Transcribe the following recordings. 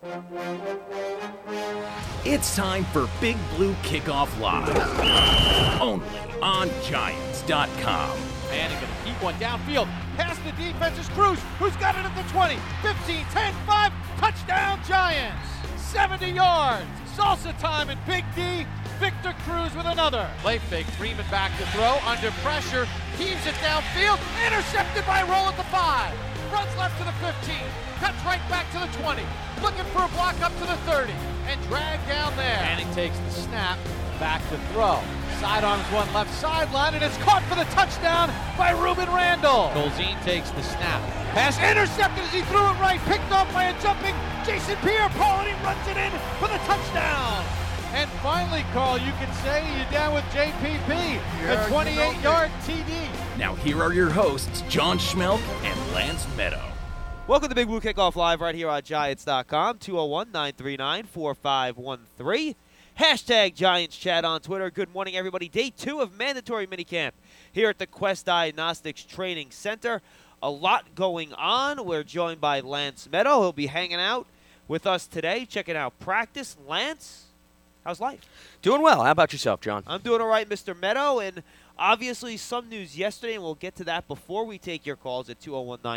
It's time for Big Blue Kickoff Live. Only on Giants.com. Manning going to keep one downfield. Past the defense is Cruz, who's got it at the 20, 15, 10, 5. Touchdown Giants. 70 yards. Salsa time and Big D. Victor Cruz with another. Play fake. Freeman back to throw. Under pressure. Heaves it downfield. Intercepted by Roll at the 5. Runs left to the 15. Cuts right back to the 20. Looking for a block up to the 30. And dragged down there. Manning takes the snap. Back to throw. Sidearms one left sideline, and it's caught for the touchdown by Ruben Randall. Golzine takes the snap. Pass intercepted as he threw it right. Picked off by a jumping Jason Pierre-Paul, and he runs it in for the touchdown. And finally, Carl, you can say you're down with JPP, a 28-yard TD. Now here are your hosts, John Schmelk and Lance Meadow. Welcome to Big Blue Kickoff Live right here on Giants.com, 201-939-4513. Hashtag Giants Chat on Twitter. Good morning, everybody. Day 2 of mandatory minicamp here at the Quest Diagnostics Training Center. A lot going on. We're joined by Lance Meadow. He'll be hanging out with us today, checking out practice. Lance, how's life? Doing well. How about yourself, John? I'm doing all right, Mr. Meadow. And obviously some news yesterday, and we'll get to that before we take your calls at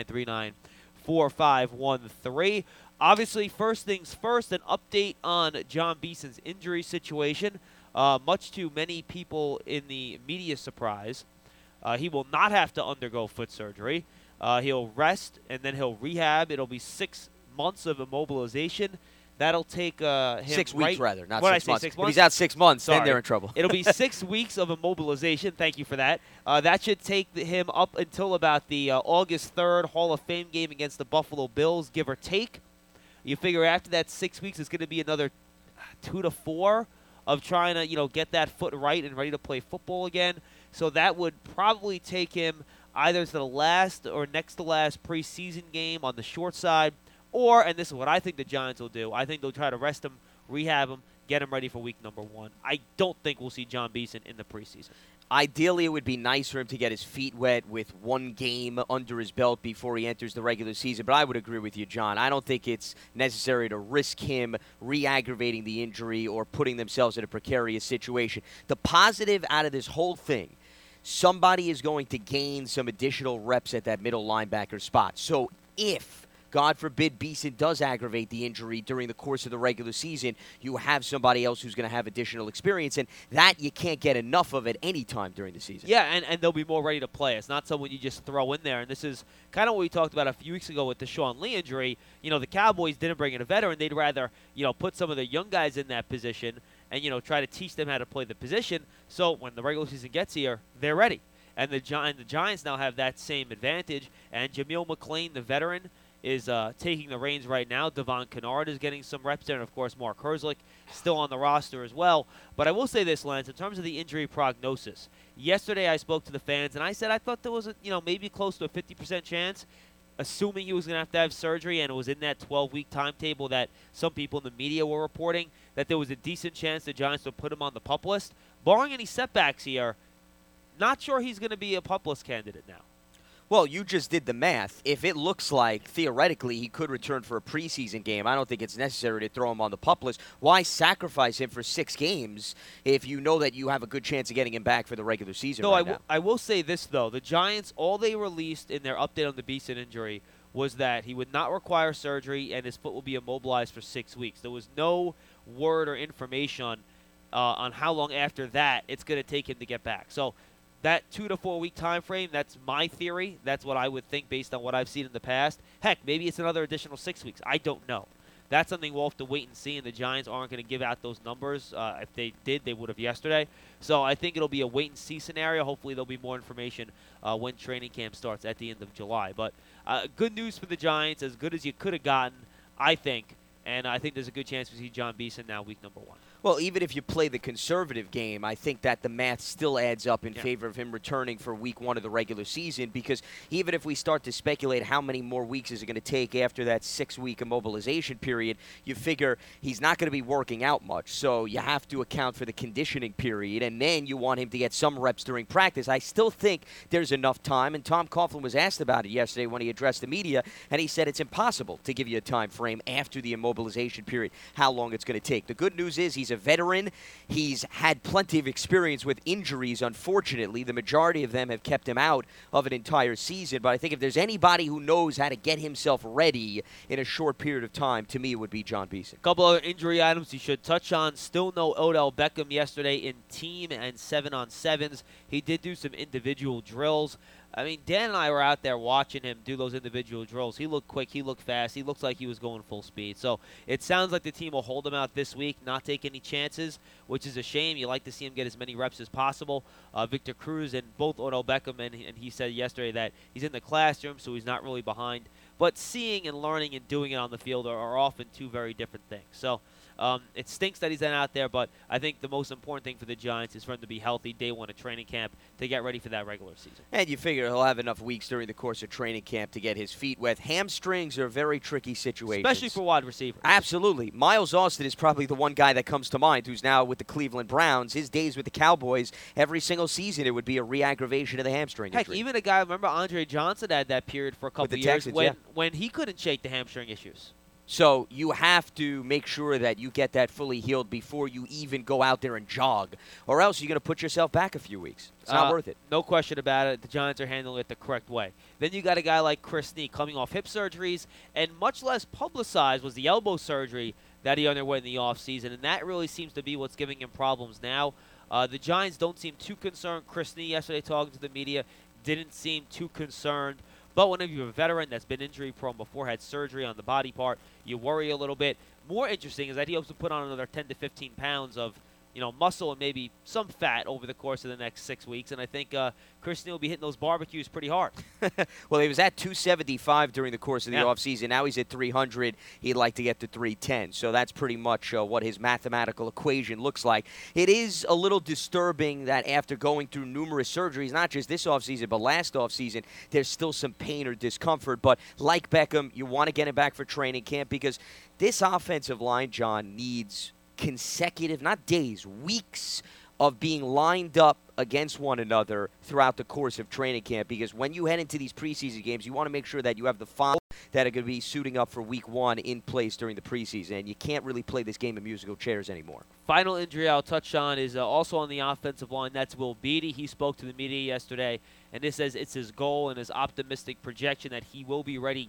201-939-4513. Obviously, first things first, an update on John Beeson's injury situation. Much to many people in the media surprise, he will not have to undergo foot surgery. He'll rest, and then he'll rehab. It'll be 6 months of immobilization. That'll take him 6 weeks, rather, not what 6 did I say, months. 6 If months? he's out 6 months, Sorry. then they're in trouble. It'll be 6 weeks of immobilization. Thank you for that. That should take him up until about the August 3rd Hall of Fame game against the Buffalo Bills, give or take. You figure after that 6 weeks, it's going to be another 2 to 4 of trying to, get that foot right and ready to play football again. So that would probably take him either to the last or next to last preseason game on the short side, or, and this is what I think the Giants will do, I think they'll try to rest him, rehab him, get him ready for week number 1. I don't think we'll see John Beeson in the preseason. Ideally, it would be nice for him to get his feet wet with one game under his belt before he enters the regular season. But I would agree with you, John. I don't think it's necessary to risk him re-aggravating the injury or putting themselves in a precarious situation. The positive out of this whole thing, somebody is going to gain some additional reps at that middle linebacker spot. So if, God forbid, Beeson does aggravate the injury during the course of the regular season, you have somebody else who's going to have additional experience, and that you can't get enough of at any time during the season. Yeah, and they'll be more ready to play. It's not someone you just throw in there, and this is kind of what we talked about a few weeks ago with the Sean Lee injury. The Cowboys didn't bring in a veteran. They'd rather, put some of the young guys in that position and, try to teach them how to play the position, so when the regular season gets here, they're ready. And the Giants now have that same advantage, and Jameel McClain, the veteran, is taking the reins right now. Devon Kennard is getting some reps there, and of course Mark Herzlich still on the roster as well. But I will say this, Lance, in terms of the injury prognosis, yesterday I spoke to the fans, and I said I thought there was maybe close to a 50% chance, assuming he was going to have surgery, and it was in that 12-week timetable that some people in the media were reporting, that there was a decent chance the Giants would put him on the PUP list. Barring any setbacks here, not sure he's going to be a PUP list candidate now. Well, you just did the math. If it looks like, theoretically, he could return for a preseason game, I don't think it's necessary to throw him on the PUP list. Why sacrifice him for 6 games if you know that you have a good chance of getting him back for the regular season now? I will say this, though. The Giants, all they released in their update on the Beeson injury was that he would not require surgery and his foot will be immobilized for 6 weeks. There was no word or information on how long after that it's going to take him to get back. So that 2 to 4 week time frame, that's my theory. That's what I would think based on what I've seen in the past. Heck, maybe it's another additional 6 weeks. I don't know. That's something we'll have to wait and see, and the Giants aren't going to give out those numbers. If they did, they would have yesterday. So I think it'll be a wait-and-see scenario. Hopefully there'll be more information when training camp starts at the end of July. But good news for the Giants, as good as you could have gotten, I think. And I think there's a good chance we see John Beeson now week number 1. Well, even if you play the conservative game, I think that the math still adds up in favor of him returning for week 1 of the regular season, because even if we start to speculate how many more weeks is it going to take after that 6-week immobilization period, you figure he's not going to be working out much. So you have to account for the conditioning period, and then you want him to get some reps during practice. I still think there's enough time, and Tom Coughlin was asked about it yesterday when he addressed the media, and he said it's impossible to give you a time frame after the immobilization period, how long it's going to take. The good news is he's a veteran. He's had plenty of experience with injuries, unfortunately. The majority of them have kept him out of an entire season. But I think if there's anybody who knows how to get himself ready in a short period of time, to me it would be John Beeson. A couple other injury items you should touch on. Still no Odell Beckham yesterday in team and 7-on-7s. He did do some individual drills. I mean, Dan and I were out there watching him do those individual drills. He looked quick. He looked fast. He looked like he was going full speed. So it sounds like the team will hold him out this week, not take any chances, which is a shame. You like to see him get as many reps as possible. Victor Cruz and both Odell Beckham, and he said yesterday that he's in the classroom, so he's not really behind. But seeing and learning and doing it on the field are often two very different things. So it stinks that he's not out there, but I think the most important thing for the Giants is for him to be healthy day 1 of training camp to get ready for that regular season. And you figure he'll have enough weeks during the course of training camp to get his feet wet. Hamstrings are a very tricky situation. Especially for wide receivers. Absolutely. Miles Austin is probably the one guy that comes to mind who's now with the Cleveland Browns. His days with the Cowboys, every single season it would be a re-aggravation of the hamstring injury. Heck, even a guy, remember Andre Johnson had that period for a couple of years Texans, when he couldn't shake the hamstring issues. So you have to make sure that you get that fully healed before you even go out there and jog, or else you're going to put yourself back a few weeks. It's not worth it. No question about it. The Giants are handling it the correct way. Then you got a guy like Chris Nee coming off hip surgeries, and much less publicized was the elbow surgery that he underwent in the offseason, and that really seems to be what's giving him problems now. The Giants don't seem too concerned. Chris Nee yesterday talking to the media didn't seem too concerned. But whenever you're a veteran that's been injury-prone before, had surgery on the body part, you worry a little bit. More interesting is that he hopes to put on another 10 to 15 pounds of muscle and maybe some fat over the course of the next 6 weeks. And I think Chris Nee will be hitting those barbecues pretty hard. Well, he was at 275 during the course of the offseason. Now he's at 300. He'd like to get to 310. So that's pretty much what his mathematical equation looks like. It is a little disturbing that after going through numerous surgeries, not just this offseason but last offseason, there's still some pain or discomfort. But like Beckham, you want to get him back for training camp because this offensive line, John, needs consecutive, not days, weeks of being lined up against one another throughout the course of training camp, because when you head into these preseason games, you want to make sure that you have the follow that are going to be suiting up for week 1 in place during the preseason, and you can't really play this game of musical chairs anymore. Final injury I'll touch on is also on the offensive line. That's Will Beatty. He spoke to the media yesterday, and this says it's his goal and his optimistic projection that he will be ready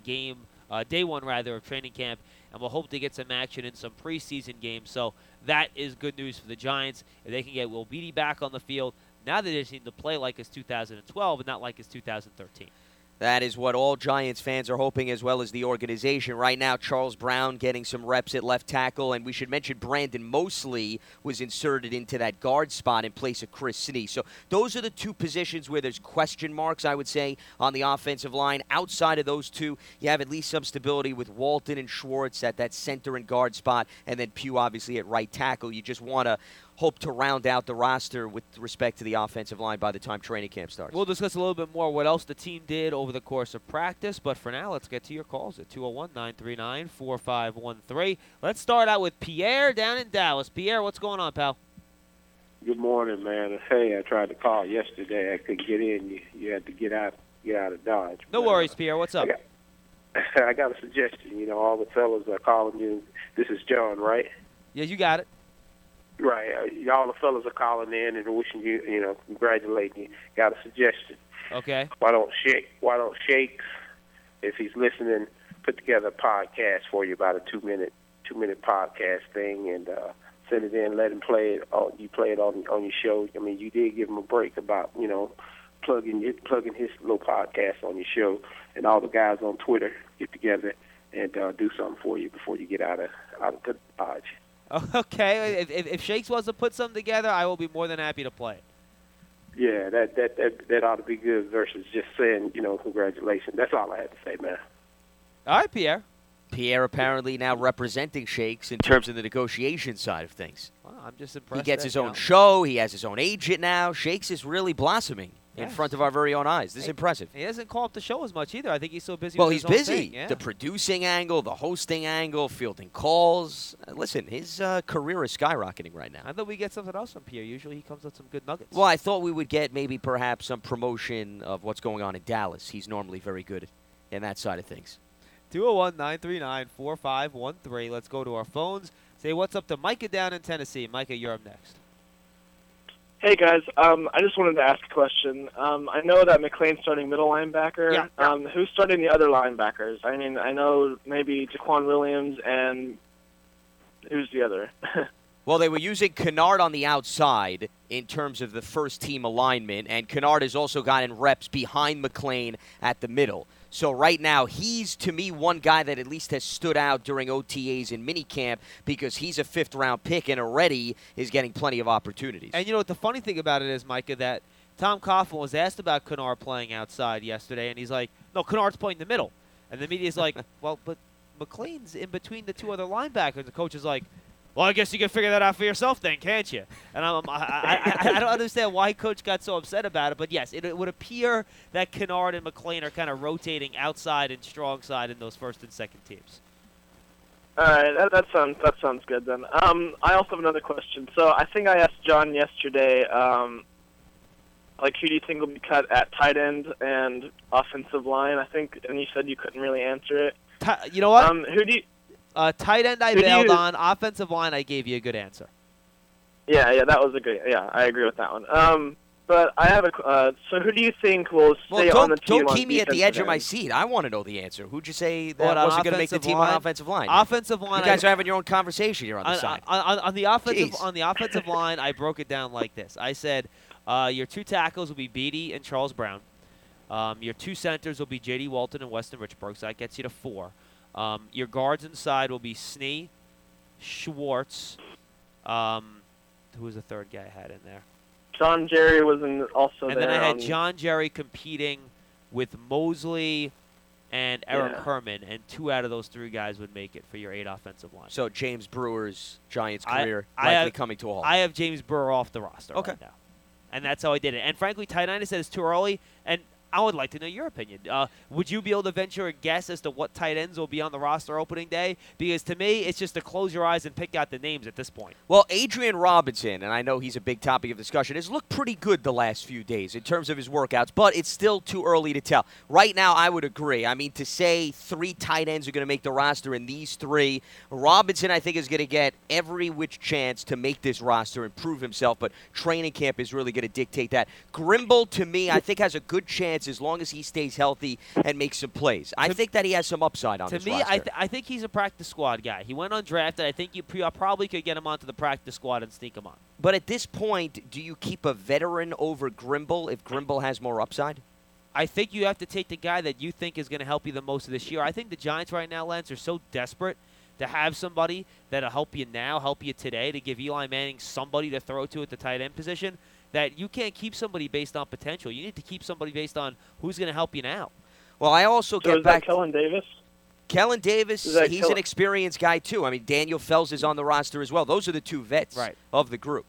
day 1 of training camp, and we'll hope to get some action in some preseason games. So that is good news for the Giants. If they can get Will Beatty back on the field, now they just need to play like it's 2012 and not like it's 2013. That is what all Giants fans are hoping, as well as the organization. Right now, Charles Brown getting some reps at left tackle, and we should mention Brandon Mosley was inserted into that guard spot in place of Chris Nee. So those are the two positions where there's question marks, I would say, on the offensive line. Outside of those two, you have at least some stability with Walton and Schwartz at that center and guard spot, and then Pugh obviously at right tackle. You just want to hope to round out the roster with respect to the offensive line by the time training camp starts. We'll discuss a little bit more what else the team did over the course of practice, but for now, let's get to your calls at 201-939-4513. Let's start out with Pierre down in Dallas. Pierre, what's going on, pal? Good morning, man. Hey, I tried to call yesterday. I couldn't get in. You had to get out of Dodge. No worries, Pierre. What's up? I got a suggestion. All the fellas are calling you. This is John, right? Yeah, you got it. Right. All the fellas are calling in and wishing you, congratulating you. Got a suggestion. Okay. Why don't Shakes, if he's listening, put together a podcast for you, about a two-minute podcast thing, and send it in, let him play it. You play it on your show. I mean, you did give him a break about, plugging his little podcast on your show, and all the guys on Twitter get together and do something for you before you get out of Dodge. Okay, if Shakes wants to put something together, I will be more than happy to play it. Yeah, that ought to be good versus just saying, congratulations. That's all I had to say, man. All right, Pierre. Pierre apparently now representing Shakes in terms of the negotiation side of things. Well, I'm just impressed. He gets that, his own show. He has his own agent now. Shakes is really blossoming in front of our very own eyes. This is impressive. He doesn't call up the show as much either. I think he's so busy Well, with he's his own busy. thing. Yeah. The producing angle, the hosting angle, fielding calls. Listen, his career is skyrocketing right now. I thought we get something else from Pierre. Usually he comes with some good nuggets. Well, I thought we would get maybe perhaps some promotion of what's going on in Dallas. He's normally very good in that side of things. 201-939-4513. Let's go to our phones. Say what's up to Micah down in Tennessee. Micah, you're up next. Hey, guys. I just wanted to ask a question. I know that McLean's starting middle linebacker. Yeah. Who's starting the other linebackers? I mean, I know maybe Jaquan Williams, and who's the other? Well, they were using Kennard on the outside in terms of the first-team alignment, and Kennard has also gotten reps behind McLean at the middle. So right now, he's, to me, one guy that at least has stood out during OTAs and minicamp because he's a fifth-round pick and already is getting plenty of opportunities. And you know what the funny thing about it is, Micah, that Tom Coughlin was asked about Kennard playing outside yesterday, and he's like, no, Kennard's playing the middle. And the media's like, well, but McLean's in between the two other linebackers. The coach is like, well, I guess you can figure that out for yourself then, can't you? And I don't understand why Coach got so upset about it. But, yes, it would appear that Kennard and McLean are kind of rotating outside and strong side in those first and second teams. All right, that sounds good then. I also have another question. So I think I asked John yesterday, who do you think will be cut at tight end and offensive line? I think, and you said you couldn't really answer it. You know what? Who do you? Tight end I bailed on. Offensive line I gave you a good answer. Yeah, that was a good. Yeah, I agree with that one. But I have so who do you think will stay on the team? Don't keep me at the edge of my end? seat. I want to know the answer. Who'd you say that What, on wasn't going to make the offensive team line? on offensive line? Offensive line. You guys are having your own conversation here on the side. On the offensive Jeez. on the offensive line, I broke it down like this. I said your two tackles will be Beatty and Charles Brown. Your two centers will be J.D. Walton and Weston Richburg, so that gets you to 4. Your guards inside will be Snee, Schwartz. Who was the third guy I had in there? John Jerry was also and there. then I had John Jerry competing with Mosley and Eric Herman, and 2 out of those 3 guys would make it for your 8 offensive line. So James Brewer's Giants career I likely coming to a halt. I have James Brewer off the roster right now. And that's how I did it. And frankly, tight end, I said it's too early, and I would like to know your opinion. Would you be able to venture a guess as to what tight ends will be on the roster opening day? Because to me, it's just to close your eyes and pick out the names at this point. Well, Adrian Robinson, and I know he's a big topic of discussion, has looked pretty good the last few days in terms of his workouts, but it's still too early to tell. Right now, I would agree. I mean, to say 3 tight ends are going to make the roster in these 3, Robinson, I think, is going to get every which chance to make this roster and prove himself, but training camp is really going to dictate that. Grimble, to me, I think has a good chance as long as he stays healthy and makes some plays. I think that he has some upside on this roster. To me, I think he's a practice squad guy. He went undrafted. I think you probably could get him onto the practice squad and sneak him on. But at this point, do you keep a veteran over Grimble if Grimble has more upside? I think you have to take the guy that you think is going to help you the most of this year. I think the Giants right now, Lance, are so desperate to have somebody that'll help you now, help you today, to give Eli Manning somebody to throw to at the tight end position, that you can't keep somebody based on potential. You need to keep somebody based on who's going to help you now. Well, I also So get is back that Kellen Davis? Kellen Davis, Is that he's an experienced guy, too. I mean, Daniel Fells is on the roster as well. Those are the 2 vets of the group.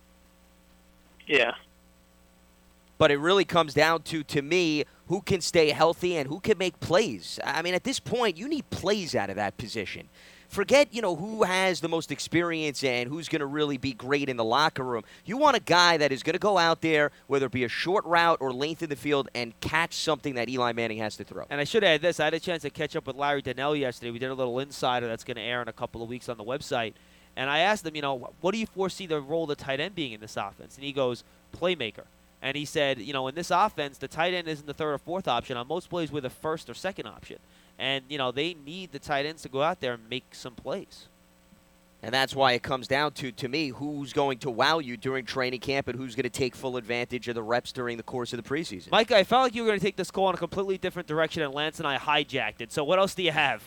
Yeah. But it really comes down to me, who can stay healthy and who can make plays. I mean, at this point, you need plays out of that position. Forget, who has the most experience and who's going to really be great in the locker room. You want a guy that is going to go out there, whether it be a short route or length in the field, and catch something that Eli Manning has to throw. And I should add this. I had a chance to catch up with Larry Donnell yesterday. We did a little insider that's going to air in a couple of weeks on the website. And I asked him, what do you foresee the role of the tight end being in this offense? And he goes, playmaker. And he said, in this offense, the tight end isn't the 3rd or 4th option. On most plays, we're the 1st or 2nd option. And, they need the tight ends to go out there and make some plays. And that's why it comes down to me, who's going to wow you during training camp and who's going to take full advantage of the reps during the course of the preseason. Mike, I felt like you were going to take this call in a completely different direction, and Lance and I hijacked it. So what else do you have?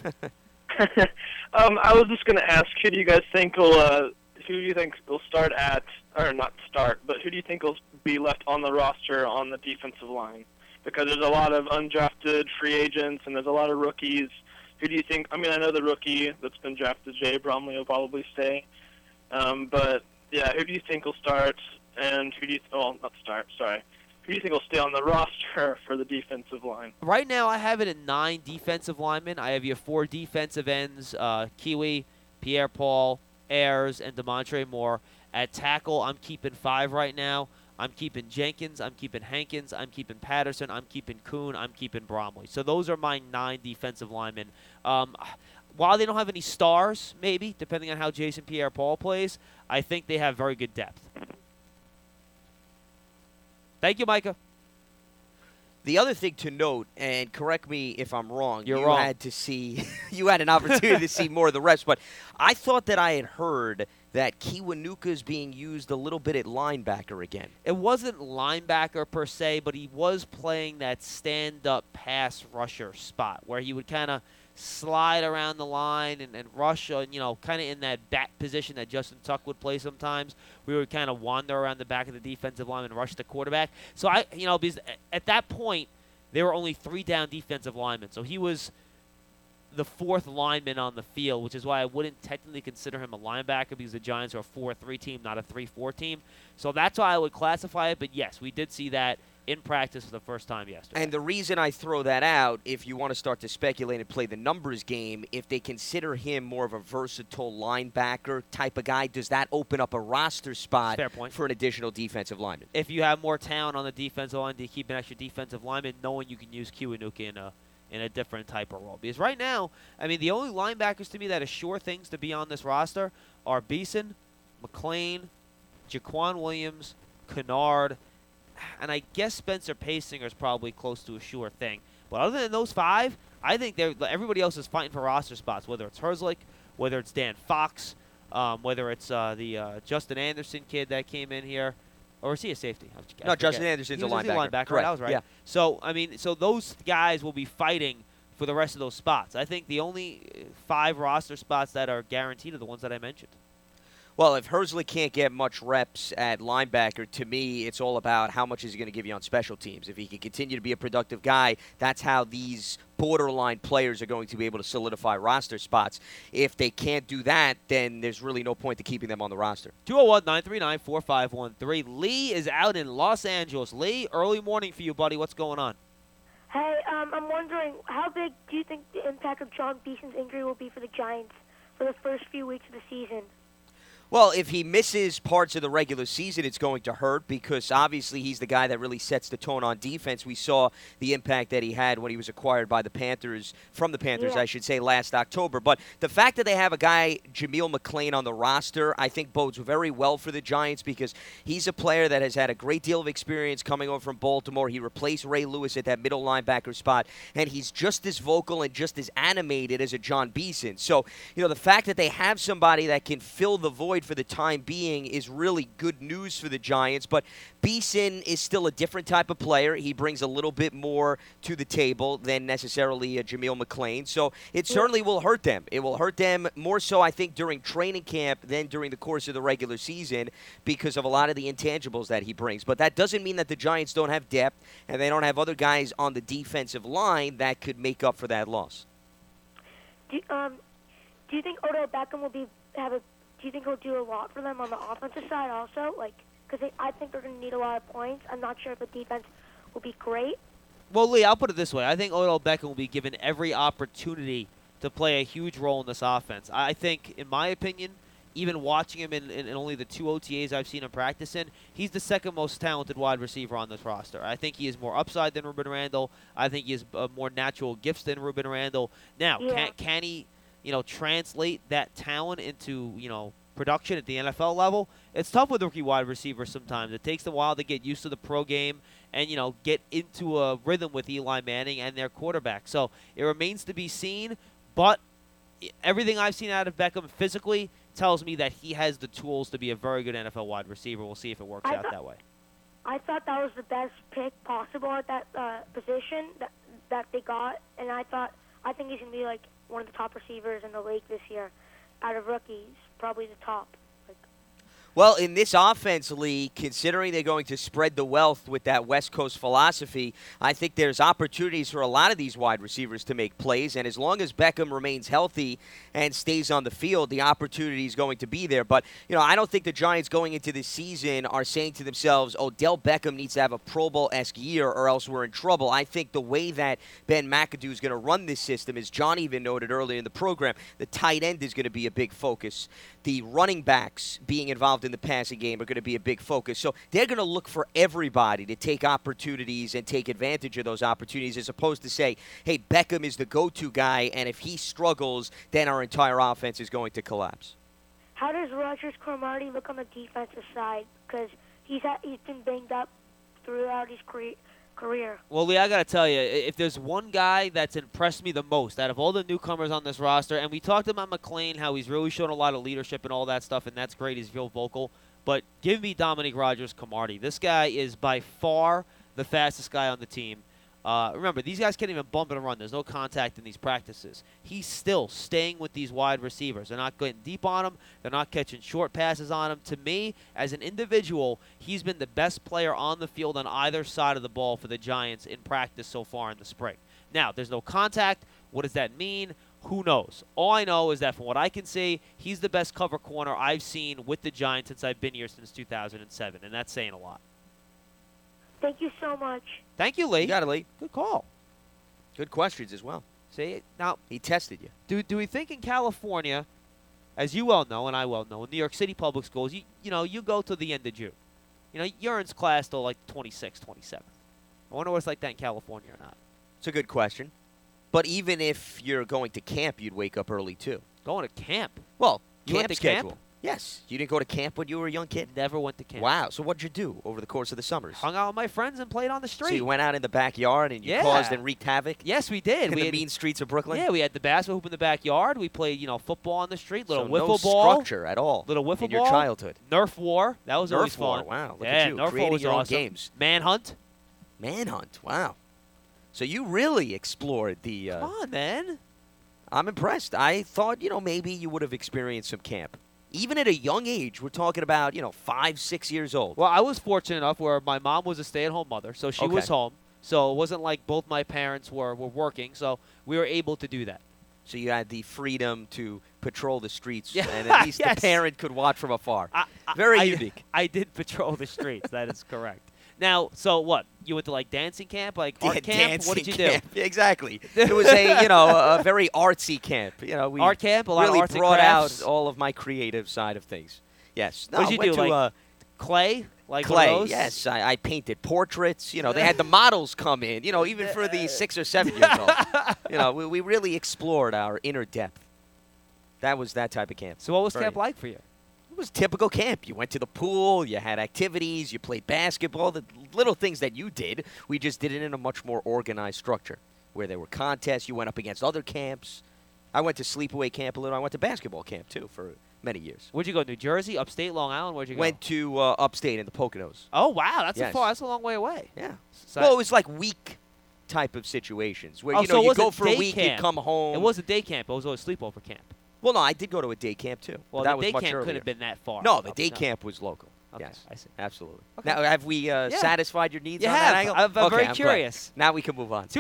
I was just going to ask, who do you think will start at, or not start, but who do you think will be left on the roster on the defensive line? Because there's a lot of undrafted free agents and there's a lot of rookies. Who do you think? I mean, I know the rookie that's been drafted, Jay Bromley, will probably stay. But yeah, who do you think will start? And who do you? Not start. Sorry. Who do you think will stay on the roster for the defensive line? Right now, I have it at 9 defensive linemen. I have your 4 defensive ends: Kiwi, Pierre-Paul, Ayers, and Demontre Moore. At tackle, I'm keeping 5 right now. I'm keeping Jenkins, I'm keeping Hankins, I'm keeping Patterson, I'm keeping Kuhn, I'm keeping Bromley. So those are my 9 defensive linemen. While they don't have any stars, maybe, depending on how Jason Pierre-Paul plays, I think they have very good depth. Thank you, Micah. The other thing to note, and correct me if I'm wrong, You're you wrong. had to see, you had an opportunity to see more of the reps, but I thought that I had heard that Kiwanuka is being used a little bit at linebacker again. It wasn't linebacker per se, but he was playing that stand-up pass rusher spot where he would kind of slide around the line and rush, kind of in that back position that Justin Tuck would play sometimes. We would kind of wander around the back of the defensive line and rush the quarterback. So, because at that point, there were only 3 down defensive linemen. So he was the 4th lineman on the field, which is why I wouldn't technically consider him a linebacker because the Giants are a 4-3 team, not a 3-4 team. So that's why I would classify it. But, yes, we did see that in practice for the first time yesterday. And the reason I throw that out, if you want to start to speculate and play the numbers game, if they consider him more of a versatile linebacker type of guy, does that open up a roster spot Fair point. for an additional defensive lineman? If you have more talent on the defensive line, do you keep an extra defensive lineman knowing you can use Kiwanuka in a different type of role? Because right now, the only linebackers to me that are sure things to be on this roster are Beeson, McLean, Jaquan Williams, Kennard, and I guess Spencer Pasinger is probably close to a sure thing. But other than those 5, I think everybody else is fighting for roster spots, whether it's Herzlich, whether it's Dan Fox, whether it's the Justin Anderson kid that came in here. Or is he a safety? No, Justin Anderson's a linebacker. Correct. Right. I was right. Yeah. So, so those guys will be fighting for the rest of those spots. I think the only 5 roster spots that are guaranteed are the ones that I mentioned. Well, if Herzlich can't get much reps at linebacker, to me, it's all about how much is he going to give you on special teams. If he can continue to be a productive guy, that's how these borderline players are going to be able to solidify roster spots. If they can't do that, then there's really no point to keeping them on the roster. 201-939-4513. Lee is out in Los Angeles. Lee, early morning for you, buddy. What's going on? Hey, I'm wondering, how big do you think the impact of John Beeson's injury will be for the Giants for the first few weeks of the season? Well, if he misses parts of the regular season, it's going to hurt because obviously he's the guy that really sets the tone on defense. We saw the impact that he had when he was acquired by the Panthers, I should say, last October. But the fact that they have a guy, Jameel McLean, on the roster, I think bodes very well for the Giants because he's a player that has had a great deal of experience coming over from Baltimore. He replaced Ray Lewis at that middle linebacker spot, and he's just as vocal and just as animated as a John Beeson. So, the fact that they have somebody that can fill the void for the time being is really good news for the Giants, but Beeson is still a different type of player. He brings a little bit more to the table than necessarily a Jameel McLean, so it certainly will hurt them. It will hurt them more so, I think, during training camp than during the course of the regular season because of a lot of the intangibles that he brings. But that doesn't mean that the Giants don't have depth and they don't have other guys on the defensive line that could make up for that loss. Do you think Odell Beckham will do you think he'll do a lot for them on the offensive side also? Because I think they're going to need a lot of points. I'm not sure if the defense will be great. Well, Lee, I'll put it this way. I think Odell Beckham will be given every opportunity to play a huge role in this offense. I think, in my opinion, even watching him in only the 2 OTAs I've seen him practice in, he's the second most talented wide receiver on this roster. I think he has more upside than Ruben Randle. I think he has more natural gifts than Ruben Randle. Now, can he translate that talent into, production at the NFL level? It's tough with rookie wide receivers sometimes. It takes a while to get used to the pro game and, get into a rhythm with Eli Manning and their quarterback. So it remains to be seen, but everything I've seen out of Beckham physically tells me that he has the tools to be a very good NFL wide receiver. We'll see if it works out that way. I thought that was the best pick possible at that position that they got, and I think he's going to be one of the top receivers in the league this year. Out of rookies, probably the top. Well, in this offense, Lee, considering they're going to spread the wealth with that West Coast philosophy, I think there's opportunities for a lot of these wide receivers to make plays. And as long as Beckham remains healthy and stays on the field, the opportunity is going to be there. But, I don't think the Giants going into this season are saying to themselves, Odell Beckham needs to have a Pro Bowl-esque year or else we're in trouble. I think the way that Ben McAdoo is going to run this system, as John even noted earlier in the program, the tight end is going to be a big focus. The running backs being involved in the passing game are going to be a big focus. So they're going to look for everybody to take opportunities and take advantage of those opportunities, as opposed to say, hey, Beckham is the go-to guy, and if he struggles, then our entire offense is going to collapse. How does Rogers Cromartie look on the defensive side? Because he's been banged up throughout his career. Well, Lee, I got to tell you, if there's one guy that's impressed me the most out of all the newcomers on this roster, and we talked about McClain, how he's really shown a lot of leadership and all that stuff, and that's great. He's real vocal. But give me Dominique Rodgers-Cromartie. This guy is by far the fastest guy on the team. Remember, these guys can't even bump and run. There's no contact in these practices. He's still staying with these wide receivers. They're not getting deep on him. They're not catching short passes on him. To me, as an individual, he's been the best player on the field on either side of the ball for the Giants in practice so far in the spring. Now, there's no contact. What does that mean? Who knows? All I know is that from what I can see, he's the best cover corner I've seen with the Giants since I've been here since 2007, and that's saying a lot. Thank you so much. Thank you, Lee. You got it, Lee. Good call. Good questions as well. See, now, he tested you. Do we think in California, as you well know and I well know, in New York City public schools, you go to the end of June. You're in class till like 26, 27. I wonder what it's like that in California or not. It's a good question. But even if you're going to camp, you'd wake up early too. Going to camp? Well, you went camp to schedule. Camp? Yes. You didn't go to camp when you were a young kid? Never went to camp. Wow. So what'd you do over the course of the summers? Hung out with my friends and played on the street. So you went out in the backyard and you caused and wreaked havoc? Yes, we did. In the mean streets of Brooklyn? Yeah, we had the basketball hoop in the backyard. We played, football on the street, little so wiffle no ball. Structure at all Little wiffle in ball. your childhood. Nerf war. That was always Nerf war. fun. Wow. Look yeah, at you. Nerf Creating war was your own awesome. games. Manhunt. Manhunt. Wow. So you really explored the... Come on, man. I'm impressed. I thought, maybe you would have experienced some camp. Even at a young age, we're talking about, 5, 6 years old. Well, I was fortunate enough where my mom was a stay-at-home mother, so she was home. So it wasn't like both my parents were working, so we were able to do that. So you had the freedom to patrol the streets, and at least the parent could watch from afar. Very unique. I did patrol the streets. That is correct. Now, so what? You went to like dancing camp, like art camp? What did you do? Exactly. It was a very artsy camp. We art camp, a lot really of arts and brought crafts. out all of my creative side of things. Yes. No, what did you do? Like clay? Like clay? One of those? Yes. I painted portraits. They had the models come in. Even for the 6 or 7 years old. We really explored our inner depth. That was that type of camp. So what was camp like for you? It was typical camp. You went to the pool, you had activities, you played basketball, the little things that you did. We just did it in a much more organized structure where there were contests. You went up against other camps. I went to sleepaway camp a little. I went to basketball camp, too, for many years. Where'd you go? New Jersey, upstate, Long Island? Where'd you go? Went to upstate in the Poconos. Oh, wow. That's a long way away. Yeah. So well, it was like week type of situations where, so you go for a week, you come home. It wasn't day camp. It was always sleepover camp. Well, no, I did go to a day camp, too. Well, that the was day much camp earlier. couldn't have been that far. No, the day camp was local. Okay, yes, I see. Absolutely. Okay. Now, have we satisfied your needs you on have. that angle? I'm very I'm curious. Glad. Now we can move on.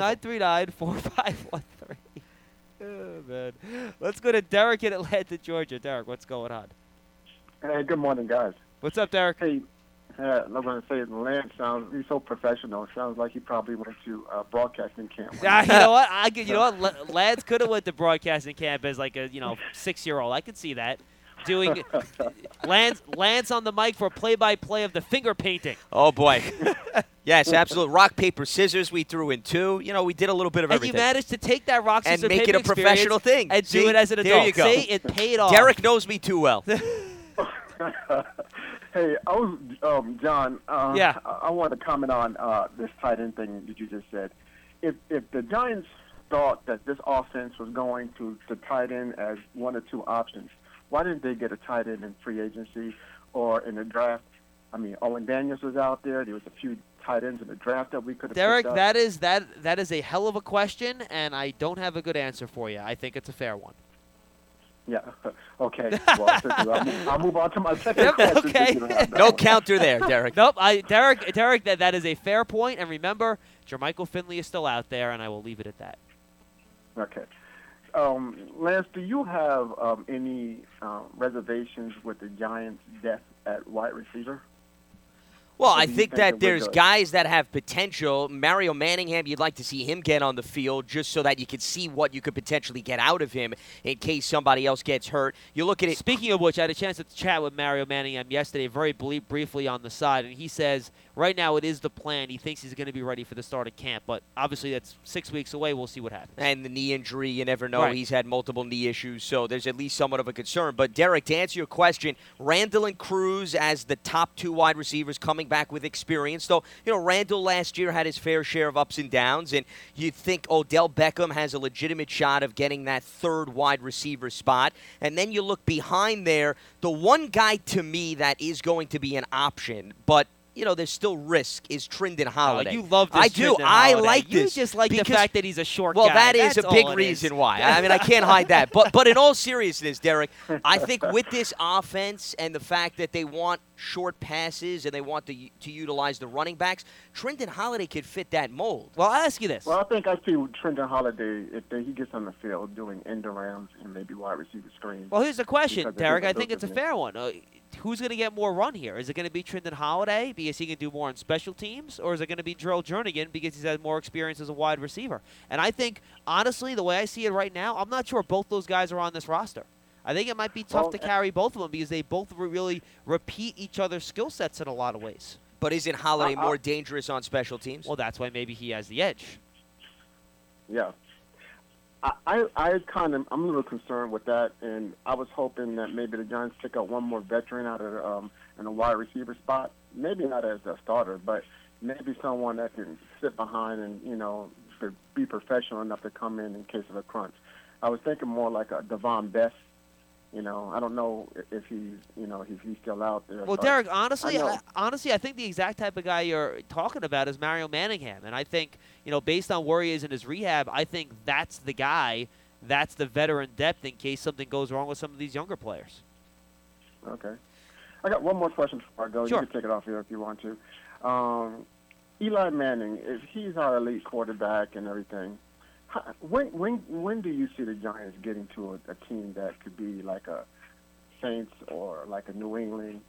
201-939-4513. Oh, man. Let's go to Derek in Atlanta, Georgia. Derek, what's going on? Hey, good morning, guys. What's up, Derek? Hey, I'm going to say Lance he's so professional. Sounds like he probably went to broadcasting camp. You know what? Lads could have went to broadcasting camp as like a 6-year-old. I could see that. Doing Lance on the mic for play-by-play of the finger painting. Oh boy. Yes, absolutely. Rock, paper, scissors. We threw in 2. We did a little bit of everything. And you managed to take that rock, scissors, and make paper it a professional thing and do it as an adult. There you go. See, it paid off. Derek knows me too well. Hey, I was John. Yeah. I want to comment on this tight end thing that you just said. If the Giants thought that this offense was going to tight end as 1 or 2 options, why didn't they get a tight end in free agency or in the draft? I mean, Owen Daniels was out there. There was a few tight ends in the draft that we could have Derek, picked up. that is a hell of a question, and I don't have a good answer for you. I think it's a fair one. Yeah. Okay. Well, I'll move on to my second question. Okay. No counter there, Derek. Nope. Derek, that is a fair point. And remember, Jermichael Finley is still out there, and I will leave it at that. Okay. Lance, do you have any reservations with the Giants' depth at wide receiver? Well, Or I do you think that that we're there's good? guys that have potential. Mario Manningham, you'd like to see him get on the field just so that you could see what you could potentially get out of him in case somebody else gets hurt. You look at it. Speaking of which, I had a chance to chat with Mario Manningham yesterday, very briefly on the side, and he says right now it is the plan. He thinks he's going to be ready for the start of camp, but obviously that's 6 weeks away. We'll see what happens. And the knee injury, you never know. Right. He's had multiple knee issues, so there's at least somewhat of a concern. But, Derek, to answer your question, Randall and Cruz as the top two wide receivers coming back with experience. Though, Randall last year had his fair share of ups and downs, and you'd think Odell Beckham has a legitimate shot of getting that third wide receiver spot. And then you look behind there, the one guy to me that is going to be an option, but there's still risk, is Trindon Holiday. You love this. I do. Trindon I Holiday. like You this. just like the because- fact that he's a short Well, guy. that is That's a big all it reason is. why. I mean, I can't hide that. But in all seriousness, Derek, I think with this offense and the fact that they want short passes and they want to utilize the running backs, Trindon Holiday could fit that mold. Well, I'll ask you this. Well, I think I see Trindon Holiday, if he gets on the field doing end arounds and maybe wide receiver screens. Well, here's the question, Because Derek. I those think it's a are- fair one. Who's going to get more run here? Is it going to be Trindon Holiday because he can do more on special teams, or is it going to be Gerald Jernigan because he's had more experience as a wide receiver? And I think, honestly, the way I see it right now, I'm not sure both those guys are on this roster. I think it might be tough Well, to carry both of them because they both really repeat each other's skill sets in a lot of ways. But isn't Holiday more dangerous on special teams? Well, that's why maybe he has the edge. Yeah. I'm a little concerned with that, and I was hoping that maybe the Giants pick up one more veteran out of in a wide receiver spot. Maybe not as a starter, but maybe someone that can sit behind and be professional enough to come in case of a crunch. I was thinking more like a Devon Best. I don't know if he's still out there. Well, but Derek, honestly, I I think the exact type of guy you're talking about is Mario Manningham, and I think based on where he is in his rehab, I think that's the guy, that's the veteran depth in case something goes wrong with some of these younger players. Okay. I got one more question before I go. Sure. You can take it off here if you want to. Eli Manning, if he's our elite quarterback and everything, when do you see the Giants getting to a team that could be like a Saints or like a New England,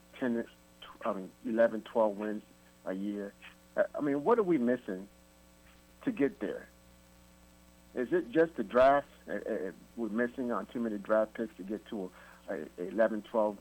11, 12 wins a year? I mean, what are we missing to get there? Is it just the draft? We're missing on too many draft picks to get to a 11, 12.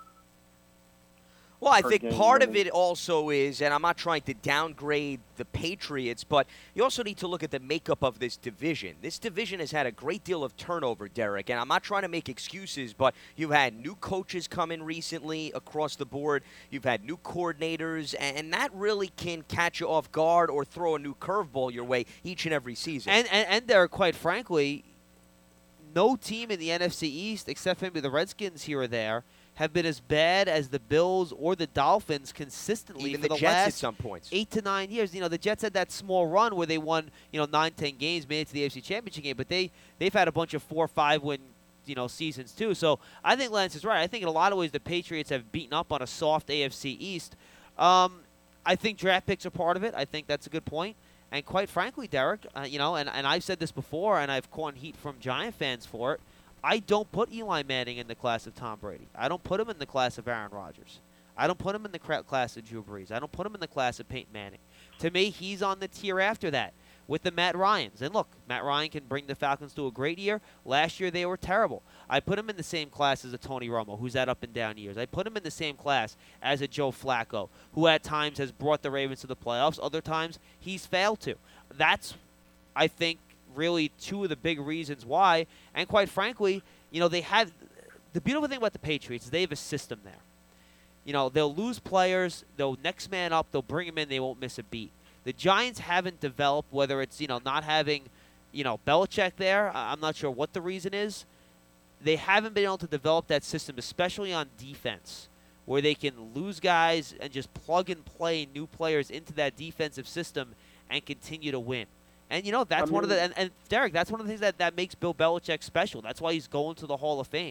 Well, I per think game part of winning. it also is, and I'm not trying to downgrade the Patriots, but you also need to look at the makeup of this division. This division has had a great deal of turnover, Derek, and I'm not trying to make excuses, but you've had new coaches come in recently across the board. You've had new coordinators, and that really can catch you off guard or throw a new curveball your way each and every season. And Derek, quite frankly, no team in the NFC East, except maybe the Redskins here or there, have been as bad as the Bills or the Dolphins consistently Even for the the Jets at last some points. 8 to 9 years. The Jets had that small run where they won, 9-10 games, made it to the AFC Championship game, but they've had a bunch of 4 or 5 win, seasons too. So I think Lance is right. I think in a lot of ways the Patriots have beaten up on a soft AFC East. I think draft picks are part of it. I think that's a good point. And quite frankly, Derek, and I've said this before, and I've caught heat from Giant fans for it. I don't put Eli Manning in the class of Tom Brady. I don't put him in the class of Aaron Rodgers. I don't put him in the class of Drew Brees. I don't put him in the class of Peyton Manning. To me, he's on the tier after that with the Matt Ryans. And look, Matt Ryan can bring the Falcons to a great year. Last year, they were terrible. I put him in the same class as a Tony Romo, who's had up and down years. I put him in the same class as a Joe Flacco, who at times has brought the Ravens to the playoffs. Other times, he's failed to. That's, I think, really two of the big reasons why. And quite frankly, they have the beautiful thing about the Patriots is they have a system there. They'll lose players, they'll next man up, they'll bring them in, they won't miss a beat. The Giants haven't developed, whether it's not having Belichick there. I'm not sure what the reason is. They haven't been able to develop that system, especially on defense, where they can lose guys and just plug and play new players into that defensive system and continue to win. And, that's one of the – and Derek, that's one of the things that makes Bill Belichick special. That's why he's going to the Hall of Fame.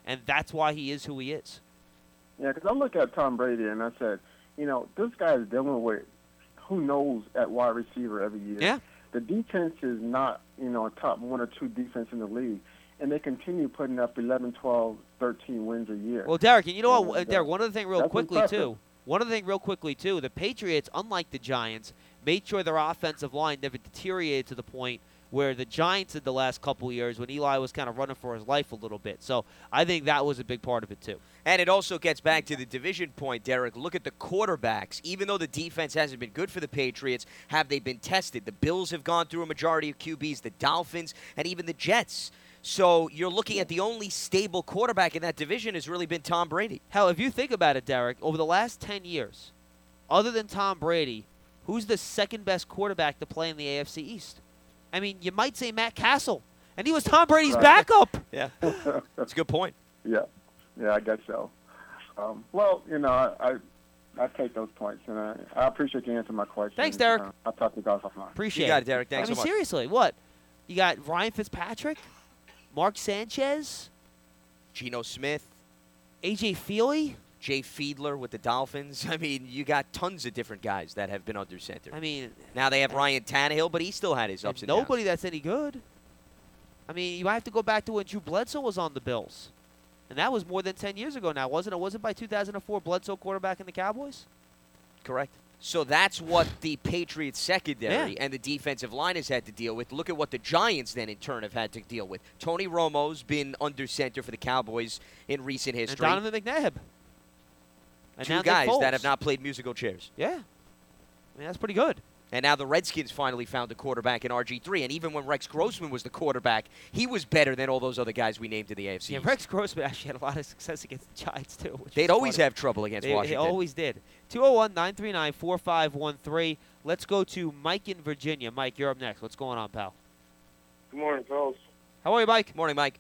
and that's why he is who he is. Yeah, because I look at Tom Brady and I said, this guy is dealing with who knows at wide receiver every year. Yeah. The defense is not, a top 1 or 2 defense in the league, and they continue putting up 11, 12, 13 wins a year. Well, Derek, and you know what, Derek, one other thing real quickly, impressive. too. The Patriots, unlike the Giants, made sure their offensive line never deteriorated to the point where the Giants did the last couple of years when Eli was kind of running for his life a little bit. So I think that was a big part of it, too. And it also gets back to the division point, Derek. Look at the quarterbacks. Even though the defense hasn't been good for the Patriots, have they been tested? The Bills have gone through a majority of QBs, the Dolphins, and even the Jets. So you're looking at the only stable quarterback in that division has really been Tom Brady. Hell, if you think about it, Derek, over the last 10 years, other than Tom Brady, who's the second best quarterback to play in the AFC East? I mean, you might say Matt Castle, and he was Tom Brady's backup. Yeah, that's a good point. Yeah, I guess so. I take those points, and I appreciate you answering my question. Thanks, Derek. I'll talk to you guys offline. Appreciate it. You got it, Derek. Thanks so much. Seriously, what? You got Ryan Fitzpatrick, Mark Sanchez, Geno Smith, A.J. Feely, Jay Fiedler with the Dolphins. I mean, you got tons of different guys that have been under center. I mean, now they have Ryan Tannehill, but he still had his ups and downs. Nobody that's any good. I mean, you might have to go back to when Drew Bledsoe was on the Bills. And that was more than 10 years ago now, wasn't it? Was it by 2004 Bledsoe quarterback in the Cowboys? Correct. So that's what the Patriots secondary and the defensive line has had to deal with. Look at what the Giants then in turn have had to deal with. Tony Romo's been under center for the Cowboys in recent history. And Donovan McNabb. And two guys that have not played musical chairs. Yeah. I mean, that's pretty good. And now the Redskins finally found a quarterback in RG3. And even when Rex Grossman was the quarterback, he was better than all those other guys we named in the AFC. Yeah, Rex Grossman actually had a lot of success against the Giants, too. They'd always have trouble against Washington. They always did. 201-939-4513. Let's go to Mike in Virginia. Mike, you're up next. What's going on, pal? Good morning, fellas. How are you, Mike? Morning, Mike.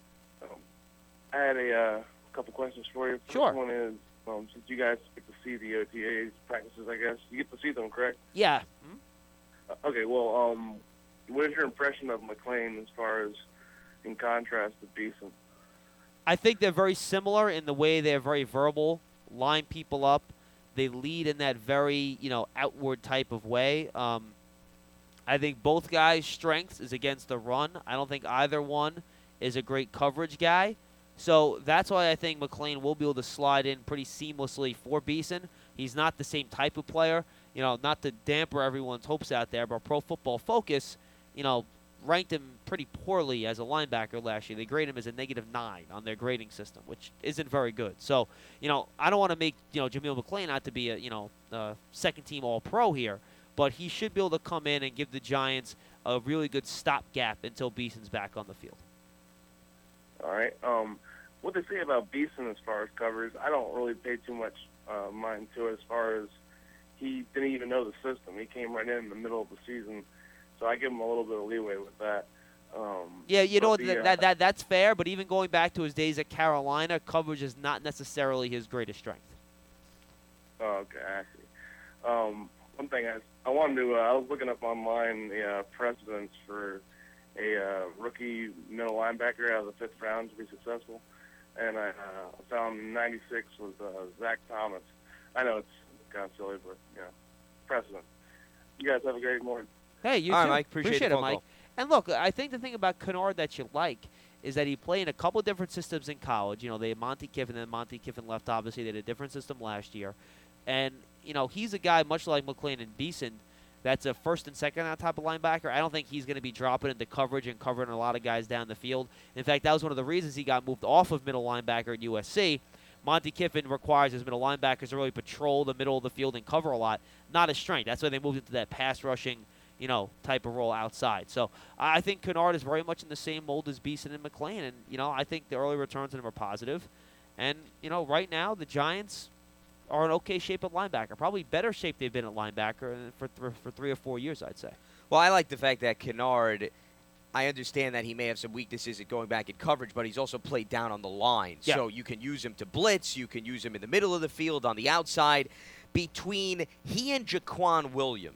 I had a couple questions for you. Sure. First one is, since you guys get to see the OTAs practices, I guess, you get to see them, correct? Yeah. Okay, well, what is your impression of McClain as far as in contrast to Beeson? I think they're very similar in the way they're very verbal, line people up. They lead in that very, outward type of way. I think both guys' strengths is against the run. I don't think either one is a great coverage guy. So that's why I think McClain will be able to slide in pretty seamlessly for Beeson. He's not the same type of player. Not to damper everyone's hopes out there, but Pro Football Focus, ranked him pretty poorly as a linebacker last year. They grade him as a -9 on their grading system, which isn't very good. So, I don't want to make, Jameel McClain out to be a, second-team All-Pro here, but he should be able to come in and give the Giants a really good stopgap until Beeson's back on the field. All right. What they say about Beeson as far as covers, I don't really pay too much mind to it as far as he didn't even know the system. He came right in the middle of the season, so I give him a little bit of leeway with that. That's fair, but even going back to his days at Carolina, coverage is not necessarily his greatest strength. Oh, okay, I see. One thing I wanted to, I was looking up online the precedents for a rookie middle linebacker out of the 5th round to be successful, and I found in '96 was Zach Thomas. I know it's kind of silly, but precedent. You guys have a great morning. Hey, you All too. right, Mike. Appreciate it, the phone Mike. call. And look, I think the thing about Kennard that you like is that he played in a couple different systems in college. They had Monty Kiffin, and Monty Kiffin left. Obviously, they had a different system last year, and he's a guy much like McClain and Beeson. That's a first and second round type of linebacker. I don't think he's going to be dropping into coverage and covering a lot of guys down the field. In fact, that was one of the reasons he got moved off of middle linebacker at USC. Monty Kiffin requires his middle linebackers to really patrol the middle of the field and cover a lot, not a strength. That's why they moved into that pass rushing, type of role outside. So I think Kennard is very much in the same mold as Beeson and McClain, and I think the early returns on him are positive. And right now the Giants are in okay shape at linebacker, probably better shape they've been at linebacker for 3 or 4 years, I'd say. Well, I like the fact that Kennard, I understand that he may have some weaknesses at going back in coverage, but he's also played down on the line. Yeah. So you can use him to blitz, you can use him in the middle of the field, on the outside. Between he and Jaquan Williams,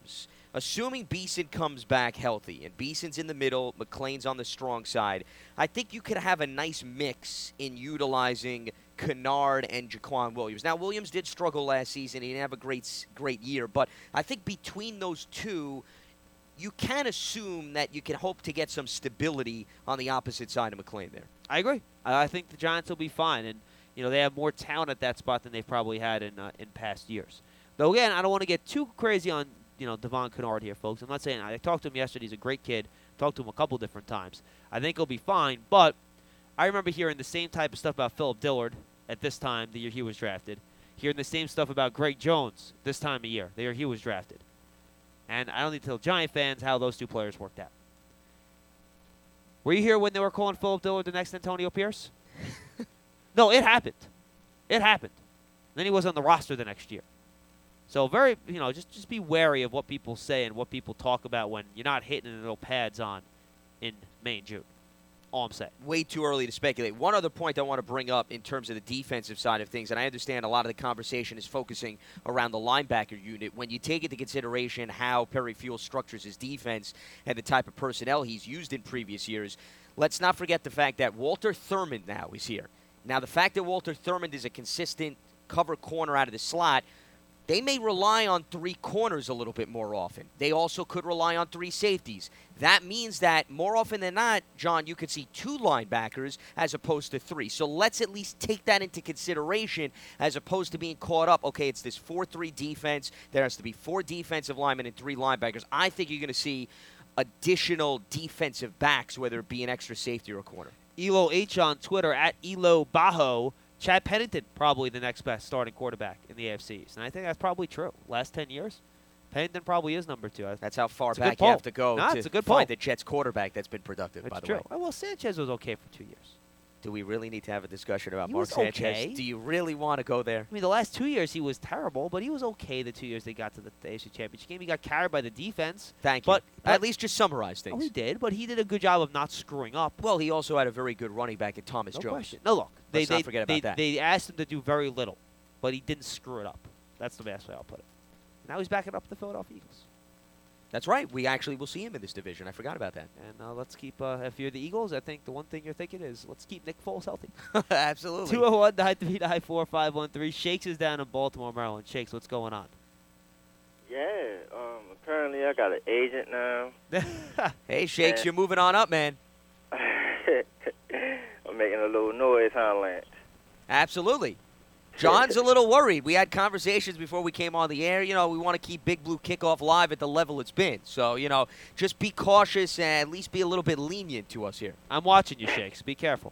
assuming Beeson comes back healthy, and Beeson's in the middle, McLean's on the strong side, I think you could have a nice mix in utilizing Kennard and Jaquan Williams. Now, Williams did struggle last season. He didn't have a great year. But I think between those two, you can assume that you can hope to get some stability on the opposite side of McLean there. I agree. I think the Giants will be fine. And, they have more talent at that spot than they've probably had in past years. Though, again, I don't want to get too crazy on, Devon Kennard here, folks. I'm not saying I talked to him yesterday. He's a great kid. Talked to him a couple different times. I think he'll be fine. But I remember hearing the same type of stuff about Philip Dillard at this time, the year he was drafted. Hearing the same stuff about Greg Jones this time of year, the year he was drafted. And I don't need to tell Giant fans how those two players worked out. Were you here when they were calling Philip Dillard the next Antonio Pierce? No, it happened. It happened. Then he was on the roster the next year. So just be wary of what people say and what people talk about when you're not hitting the little pads on in May and June. All I'm saying. Way too early to speculate. One other point I want to bring up in terms of the defensive side of things, and I understand a lot of the conversation is focusing around the linebacker unit. When you take into consideration how Perry Fuel structures his defense and the type of personnel he's used in previous years, let's not forget the fact that Walter Thurmond now is here. Now, the fact that Walter Thurmond is a consistent cover corner out of the slot, they may rely on three corners a little bit more often. They also could rely on three safeties. That means that more often than not, John, you could see two linebackers as opposed to three. So let's at least take that into consideration as opposed to being caught up, okay, it's this 4-3 defense. There has to be 4 defensive linemen and 3 linebackers. I think you're going to see additional defensive backs, whether it be an extra safety or a corner. Elo H on Twitter, at Elo Bajo. Chad Pennington, probably the next best starting quarterback in the AFC East. And I think that's probably true. Last 10 years, Pennington probably is number 2. That's how far back you have to go to find the Jets quarterback that's been productive, that's by the true. way. Well, Sanchez was okay for 2 years. Do we really need to have a discussion about He Mark was Sanchez? okay. Do you really want to go there? I mean, the last 2 years he was terrible, but he was okay the 2 years they got to the AFC Championship game. He got carried by the defense. Thank you. But at least just summarize things. Oh, he did, but he did a good job of not screwing up. Well, he also had a very good running back in Thomas Jones. Question. No, look. Let's not forget about that. They asked him to do very little, but he didn't screw it up. That's the best way I'll put it. Now he's backing up the Philadelphia Eagles. That's right. We actually will see him in this division. I forgot about that. And let's keep, if you're the Eagles, I think the one thing you're thinking is let's keep Nick Foles healthy. Absolutely. 201-939-4513. Shakes is down in Baltimore, Maryland. Shakes, what's going on? Yeah, apparently I got an agent now. Hey, Shakes, you're moving on up, man. I'm making a little noise, huh, Lance? Absolutely. John's a little worried. We had conversations before we came on the air. We want to keep Big Blue Kickoff live at the level it's been. So, just be cautious and at least be a little bit lenient to us here. I'm watching you, Shakes. Be careful.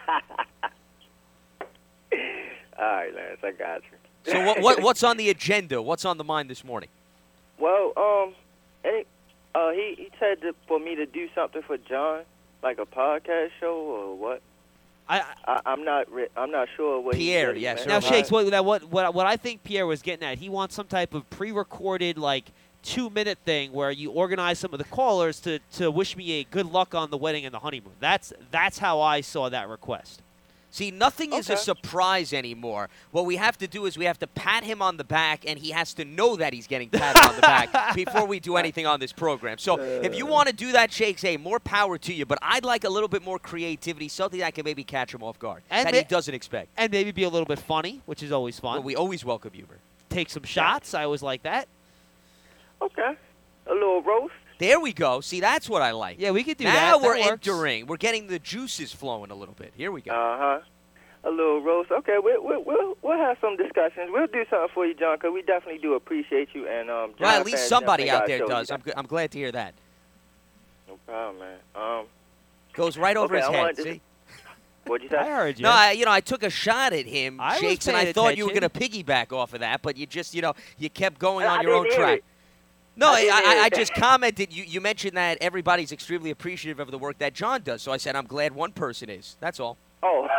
All right, Lance, I got you. So what's on the agenda? What's on the mind this morning? Well, he said for me to do something for John, like a podcast show or what? I'm not sure what Pierre, he yes. Now, Shakes, what I think Pierre was getting at, he wants some type of pre-recorded, 2-minute thing where you organize some of the callers to wish me a good luck on the wedding and the honeymoon. That's how I saw that request. See, nothing is a surprise anymore. What we have to do is we have to pat him on the back, and he has to know that he's getting patted on the back before we do anything on this program. So if you want to do that, Shakes, hey, more power to you. But I'd like a little bit more creativity, something that can maybe catch him off guard, that he doesn't expect. And maybe be a little bit funny, which is always fun. Well, we always welcome humor. Take some shots. I always like that. Okay. A little roast. There we go. See, that's what I like. Yeah, we could do now that. Now we're works. entering. We're getting the juices flowing a little bit. Here we go. Uh-huh. A little roast. Okay, we'll have some discussions. We'll do something for you, John, because we definitely do appreciate you. And well, at least somebody out there does. I'm glad to hear that. No problem, man. Goes right over his head. See? What'd you say? I heard you. No, I took a shot at him, Shakes, and I thought you were going to piggyback off of that, but you just, you kept going on your own track. No, I just commented. You mentioned that everybody's extremely appreciative of the work that John does, so I said I'm glad one person is. That's all. Oh.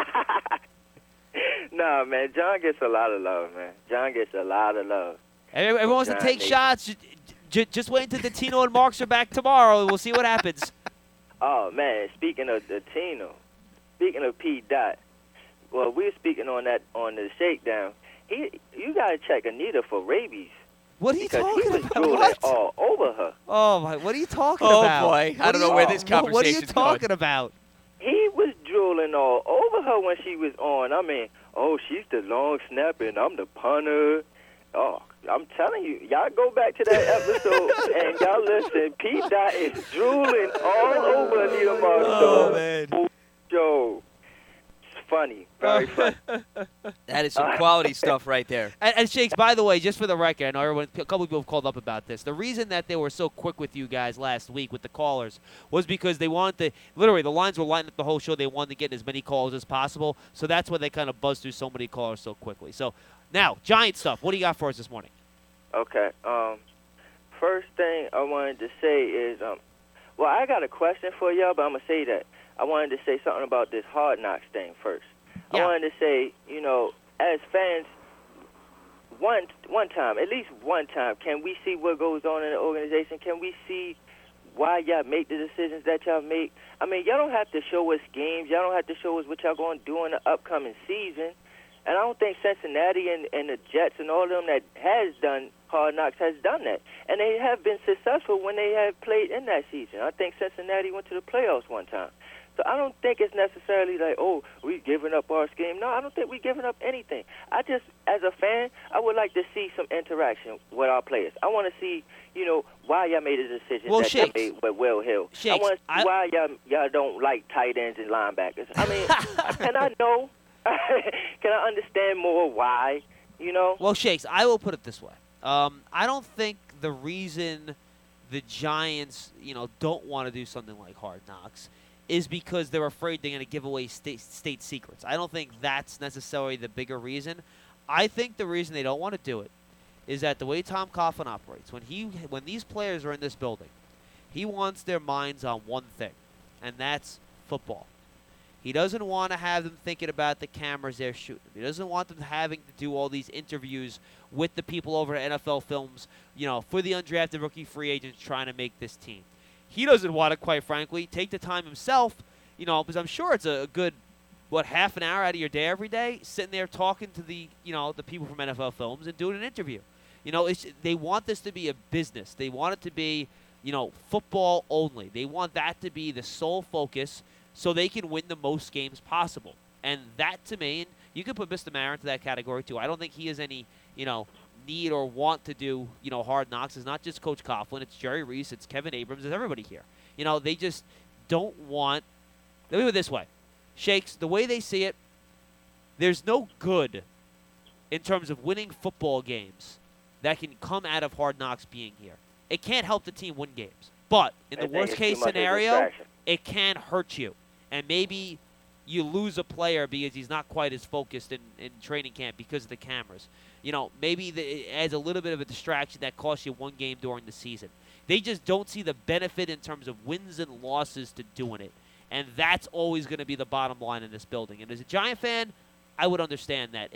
No, man. John gets a lot of love, man. John gets a lot of love. Everyone wants to take shots. Just wait until the Tino and Marks are back tomorrow. We'll see what happens. Oh, man. Speaking of the Tino, speaking of P. Dot, well, we were speaking on the shakedown. You got to check Anita for rabies. What are you talking he was about? drooling What? all over her. Oh, my. What are you talking Oh, about? boy. I don't know where this conversation's What are you going. talking about? He was drooling all over her when she was on. I mean, oh, she's the long snapper and I'm the punter. Oh, I'm telling you, y'all go back to that episode and y'all listen. P. Dot is drooling all over Anita Marks. Oh, man. Joe. It's funny. Very funny. That is some quality stuff right there. And Shakes, by the way, just for the record, I know a couple of people have called up about this. The reason that they were so quick with you guys last week with the callers was because they wanted to, literally, the lines were lighting up the whole show. They wanted to get as many calls as possible. So that's why they kind of buzzed through so many callers so quickly. So now, Giant stuff. What do you got for us this morning? Okay. First thing I wanted to say is, well, I got a question for y'all, but I'm going to say that. I wanted to say something about this Hard Knocks thing first. Yeah. I wanted to say, as fans, one time, at least one time, can we see what goes on in the organization? Can we see why y'all make the decisions that y'all make? I mean, y'all don't have to show us games. Y'all don't have to show us what y'all going to do in the upcoming season. And I don't think Cincinnati and the Jets and all of them that has done Hard Knocks has done that. And they have been successful when they have played in that season. I think Cincinnati went to the playoffs one time. So I don't think it's necessarily like, oh, we're giving up our scheme. No, I don't think we're giving up anything. I just, as a fan, I would like to see some interaction with our players. I want to see, why y'all made a decision that y'all made with Will Hill. Shakes, I want to see why y'all don't like tight ends and linebackers. I mean, can I know? Can I understand more why, Well, Shakes, I will put it this way. I don't think the reason the Giants, don't want to do something like Hard Knocks is because they're afraid they're going to give away state secrets. I don't think that's necessarily the bigger reason. I think the reason they don't want to do it is that the way Tom Coughlin operates, when these players are in this building, he wants their minds on one thing, and that's football. He doesn't want to have them thinking about the cameras they're shooting. He doesn't want them having to do all these interviews with the people over at NFL Films, for the undrafted rookie free agents trying to make this team. He doesn't want to, quite frankly, take the time himself, because I'm sure it's a good, half an hour out of your day every day, sitting there talking to the people from NFL Films and doing an interview. They want this to be a business. They want it to be, football only. They want that to be the sole focus so they can win the most games possible. And that, to me, and you can put Mr. Mara into that category, too. I don't think he has any, need or want to do, Hard Knocks. It's not just Coach Coughlin. It's Jerry Reese. It's Kevin Abrams. It's everybody here. They just don't want – let me put it this way. Shakes, the way they see it, there's no good in terms of winning football games that can come out of Hard Knocks being here. It can't help the team win games. But in the worst-case scenario, it can hurt you. And maybe you lose a player because he's not quite as focused in training camp because of the cameras. Maybe it adds a little bit of a distraction that costs you one game during the season. They just don't see the benefit in terms of wins and losses to doing it. And that's always going to be the bottom line in this building. And as a Giant fan, I would understand that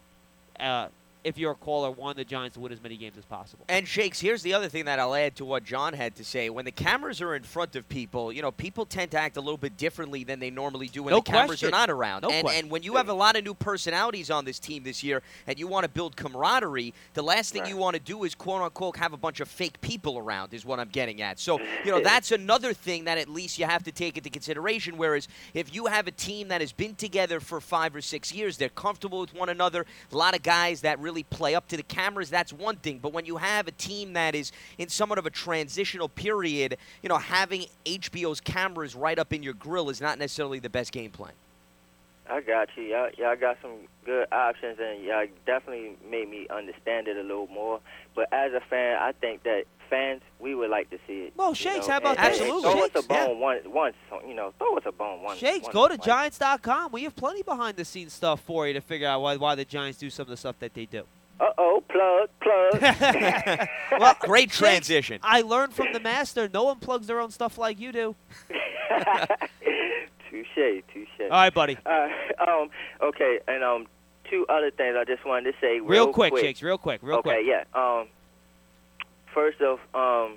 if you're a caller, want the Giants to win as many games as possible. And, Shakes, here's the other thing that I'll add to what John had to say. When the cameras are in front of people, people tend to act a little bit differently than they normally do when the cameras are not around. And when you have a lot of new personalities on this team this year and you want to build camaraderie, the last thing you want to do is, quote-unquote, have a bunch of fake people around is what I'm getting at. So, that's another thing that at least you have to take into consideration, whereas if you have a team that has been together for 5 or 6 years, they're comfortable with one another, a lot of guys that really play up to the cameras, that's one thing. But when you have a team that is in somewhat of a transitional period, having HBO's cameras right up in your grill is not necessarily the best game plan. I got you. Y'all got some good options, and y'all definitely made me understand it a little more. But as a fan, I think that fans, we would like to see it. Well, Shakes, how about absolutely? Throw us a bone once. Throw us a bone once. Shakes, go to Giants.com. We have plenty behind-the-scenes stuff for you to figure out why the Giants do some of the stuff that they do. Plug. Well, great transition. Shakes, I learned from the master. No one plugs their own stuff like you do. Touche. All right, buddy. Okay, and two other things I just wanted to say real quick, Shakes. Real quick. Okay, yeah. First off, I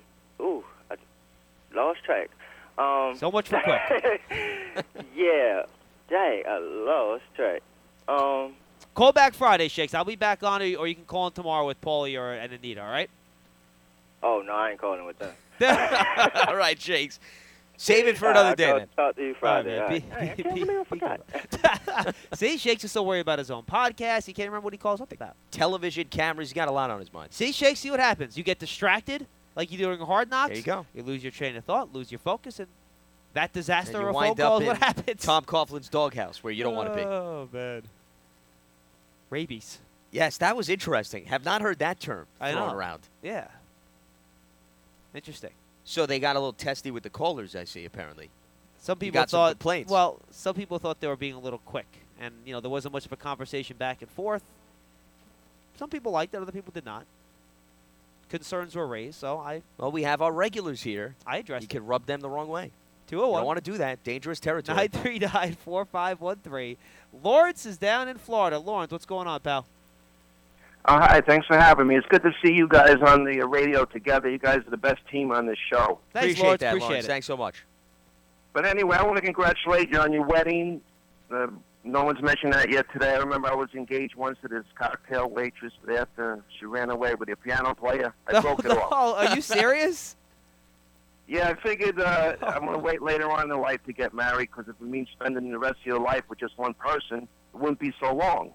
lost track. So much for quick. Yeah, dang, I lost track. Call back Friday, Shakes. I'll be back on, or you can call in tomorrow with Paulie and Anita, all right? Oh, no, I ain't calling with them. All right, Shakes. Save it for another day, then. Talk to you Friday. All right, All right. I can't believe I forgot. See, Shakes is still worried about his own podcast. He can't remember what he calls up about. Television, cameras, he's got a lot on his mind. See, Shakes, see what happens. You get distracted, like you do during Hard Knocks. There you go. You lose your train of thought, lose your focus, and that disaster And you of a phone wind call up is what in happens. Tom Coughlin's doghouse, where you don't want to be. Oh, man. Rabies. Yes, that was interesting. Have not heard that term I thrown know. around. Yeah. Interesting. So they got a little testy with the callers, I see, apparently. Some You people got some thought, complaints. well, some people thought they were being a little quick, and there wasn't much of a conversation back and forth. Some people liked it, other people did not. Concerns were raised, so Well, we have our regulars here. I addressed You it. can rub them the wrong way. 201. You don't want to do that. Dangerous territory. 939-4513. Lawrence is down in Florida. Lawrence, what's going on, pal? Hi, thanks for having me. It's good to see you guys on the radio together. You guys are the best team on this show. Thanks, Appreciate Lawrence. that, Appreciate Lawrence. it. Thanks so much. But anyway, I want to congratulate you on your wedding. No one's mentioned that yet today. I remember I was engaged once to this cocktail waitress, but after she ran away with a piano player, I broke it off. Are you serious? Yeah, I figured I'm going to wait later on in life to get married because if it means spending the rest of your life with just one person, it wouldn't be so long.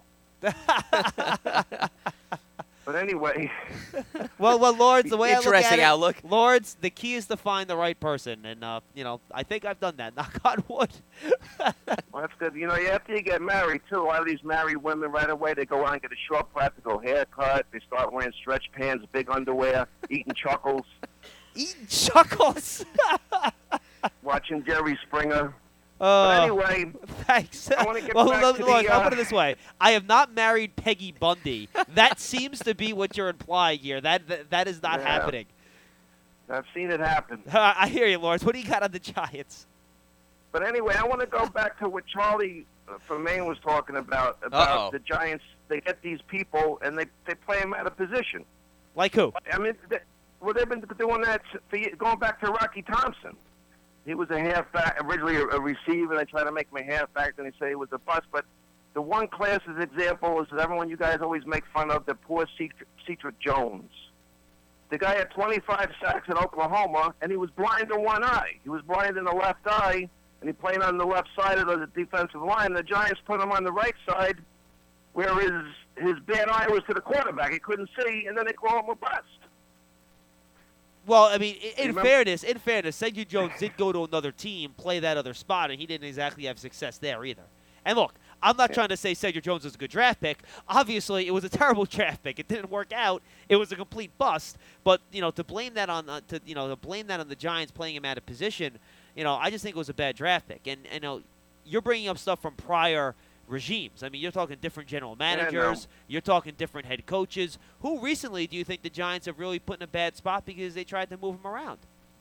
But anyway. Well, Lawrence, the way I look at Interesting it, outlook. Lawrence, the key is to find the right person, and I think I've done that. Knock on wood. Well, that's good. After you get married, too, a lot of these married women right away, they go out and get a short, practical haircut. They start wearing stretch pants, big underwear, eating chuckles. Eating chuckles. Watching Jerry Springer. But anyway, thanks. I want to get Well, back to look, the... I'll put it this way. I have not married Peggy Bundy. That seems to be what you're implying here. That is not Yeah. happening. I've seen it happen. I hear you, Lawrence. What do you got on the Giants? But anyway, I want to go back to what Charlie from Maine was talking about Uh-oh. the Giants. They get these people, and they play them out of position. Like who? I mean, they've been doing that going back to Rocky Thompson. He was a halfback, originally a receiver. They tried to make him a halfback, then they say he was a bust. But the one classic example is that everyone you guys always make fun of, the poor Cedric Jones. The guy had 25 sacks in Oklahoma, and he was blind in one eye. He was blind in the left eye, and he played on the left side of the defensive line. The Giants put him on the right side, where his bad eye was to the quarterback. He couldn't see, and then they call him a bust. Well, I mean, in Remember- fairness, Cedric Jones did go to another team, play that other spot, and he didn't exactly have success there either. And look, I'm not trying to say Cedric Jones was a good draft pick. Obviously, it was a terrible draft pick. It didn't work out. It was a complete bust. But to blame that on the Giants playing him out of position, I just think it was a bad draft pick. And you're bringing up stuff from prior regimes. I mean, you're talking different general managers. You're talking different head coaches. Who recently do you think the Giants have really put in a bad spot because they tried to move him around?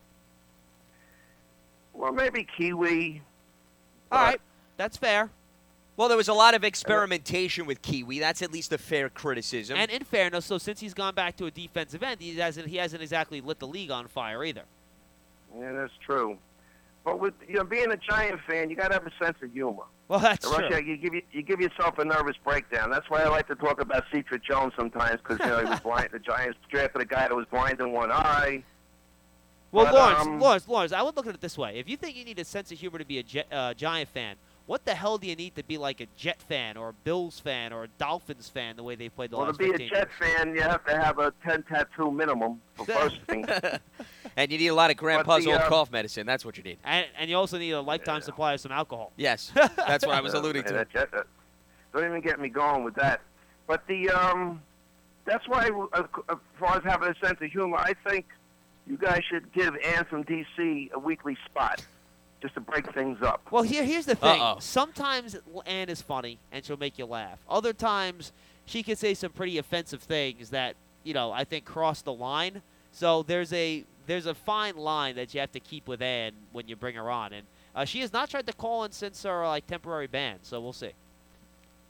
Well, maybe Kiwi. All right, that's fair. Well, there was a lot of experimentation with Kiwi. That's at least a fair criticism. And in fairness, so since he's gone back to a defensive end, he hasn't exactly lit the league on fire either. Yeah, that's true. But with being a Giant fan, you got to have a sense of humor. Well, that's Or else true. you give yourself a nervous breakdown. That's why I like to talk about Cedric Jones sometimes because he was blind. The Giants drafted a guy that was blind in one eye. Well, But, Lawrence, I would look at it this way. If you think you need a sense of humor to be a Giant fan, what the hell do you need to be like a Jet fan or a Bills fan or a Dolphins fan the way they played the Well, to last be 15 a Jet years? fan, you have to have a 10 tattoo minimum for first thing. And you need a lot of Grandpa's the, old cough medicine. That's what you need. And you also need a lifetime supply of some alcohol. Yes, that's what I was alluding to. Don't even get me going with that. But that's why, as far as having a sense of humor, I think you guys should give Ann from D.C. a weekly spot just to break things up. Well, here's the thing. Uh-oh. Sometimes Ann is funny and she'll make you laugh. Other times she can say some pretty offensive things that I think cross the line. So there's a fine line that you have to keep with Ann when you bring her on, and she has not tried to call in since her temporary ban. So we'll see.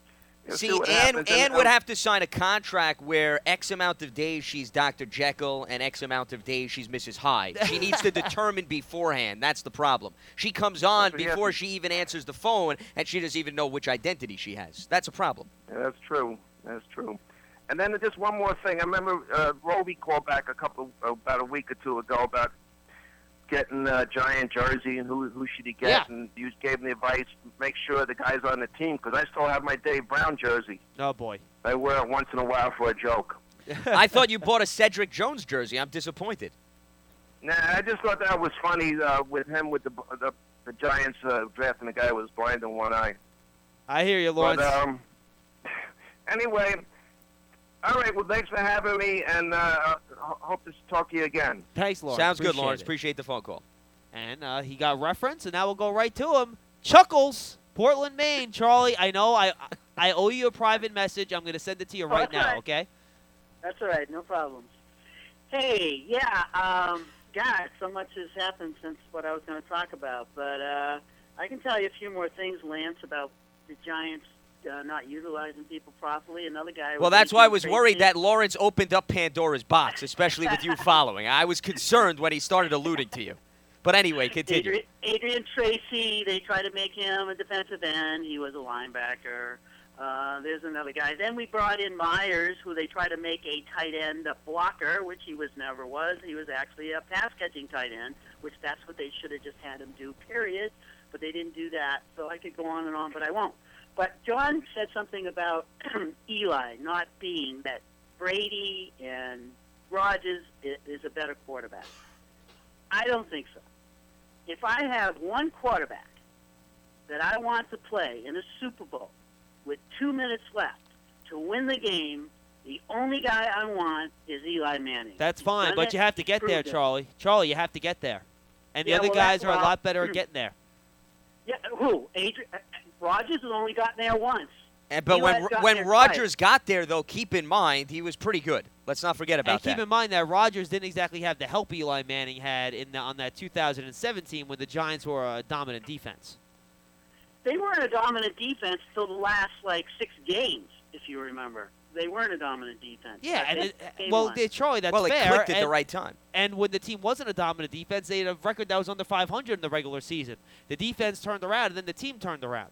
See, what Ann happens. would have to sign a contract where X amount of days she's Dr. Jekyll and X amount of days she's Mrs. Hyde. She needs to determine beforehand. That's the problem. She comes on before she even answers the phone, and she doesn't even know which identity she has. That's a problem. Yeah, that's true. That's true. And then just one more thing. I remember Roby called back about a week or two ago about getting a Giant jersey and who should he get. Yeah. And you gave him the advice, make sure the guy's on the team, because I still have my Dave Brown jersey. Oh, boy. I wear it once in a while for a joke. I thought you bought a Cedric Jones jersey. I'm disappointed. Nah, I just thought that was funny with him with the Giants drafting a guy who was blind in one eye. I hear you, Lawrence. But, anyway, all right, well, thanks for having me, and hope to talk to you again. Thanks, Lawrence. Sounds good, Appreciate Lawrence. it. Appreciate the phone call. And he got reference, and now we'll go right to him. Chuckles, Portland, Maine. Charlie, I know I owe you a private message. I'm going to send it to you right now, right. okay? That's all right, no problems. Hey, yeah, God, so much has happened since what I was going to talk about, but I can tell you a few more things, Lance, about the Giants not utilizing people properly. Another guy. Well, that's why I was worried that Lawrence opened up Pandora's box, especially with you following. I was concerned when he started alluding to you. But anyway, continue. Adrian Tracy, they tried to make him a defensive end. He was a linebacker. There's another guy. Then we brought in Myers, who they tried to make a tight end blocker, which he never was. He was actually a pass-catching tight end, which that's what they should have just had him do, period. But they didn't do that. So I could go on and on, but I won't. But John said something about Eli not being that Brady and Rodgers is a better quarterback. I don't think so. If I have one quarterback that I want to play in a Super Bowl with 2 minutes left to win the game, the only guy I want is Eli Manning. That's fine, but you have to get there, Charlie. Charlie, you have to get there. And the Yeah, other well, guys are a lot better at getting there. Yeah, who? Rodgers has only gotten there once. But Eli's gotten when there Rodgers got there, though, keep in mind, he was pretty good. Let's not forget about And that. keep in mind that Rodgers didn't exactly have the help Eli Manning had on that 2017 when the Giants were a dominant defense. They weren't a dominant defense till the last, 6 games, if you remember. They weren't a dominant defense. Yeah, That's and game well, one. Charlie, that's Well, it fair. clicked at the and- right time. And when the team wasn't a dominant defense, they had a record that was under 500 in the regular season. The defense turned around, and then the team turned around.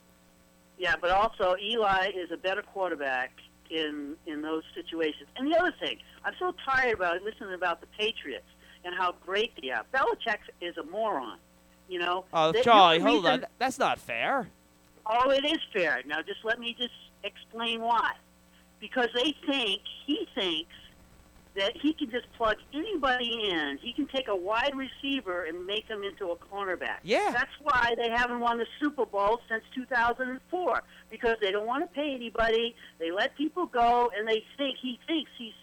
Yeah, but also Eli is a better quarterback in those situations. And the other thing, I'm so tired about listening about the Patriots and how great they are. Belichick is a moron. You know. Oh, The Charlie, only hold on. reason- That's not fair. Oh, it is fair. Now, just let me just explain why. Because he thinks that he can just plug anybody in. He can take a wide receiver and make them into a cornerback. Yeah. That's why they haven't won the Super Bowl since 2004, because they don't want to pay anybody. They let people go, and he thinks he's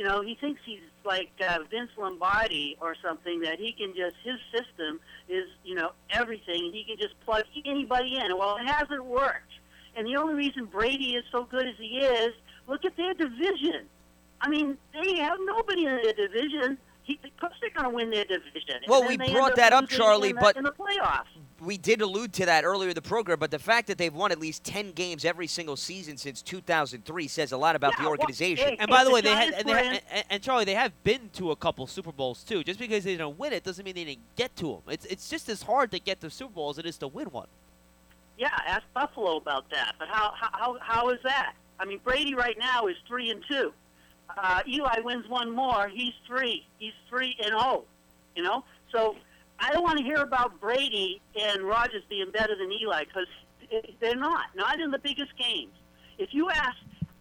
like Vince Lombardi or something, that he can just, his system is, everything. He can just plug anybody in. Well, it hasn't worked. And the only reason Brady is so good as he is, look at their division. I mean, they have nobody in their division. Of course they're going to win their division. Well, And we then they brought end that up, losing Charlie, in but in the playoffs. we did allude to that earlier in the program, but the fact that they've won at least 10 games every single season since 2003 says a lot about the organization. And by the way, and Charlie, they have been to a couple Super Bowls too. Just because they didn't win it doesn't mean they didn't get to them. It's just as hard to get to Super Bowl as it is to win one. Yeah, ask Buffalo about that. But how is that? I mean, Brady right now is 3-2. Eli wins one more. He's 3. He's 3-0. So I don't want to hear about Brady and Rodgers being better than Eli, because they're not in the biggest games. If you ask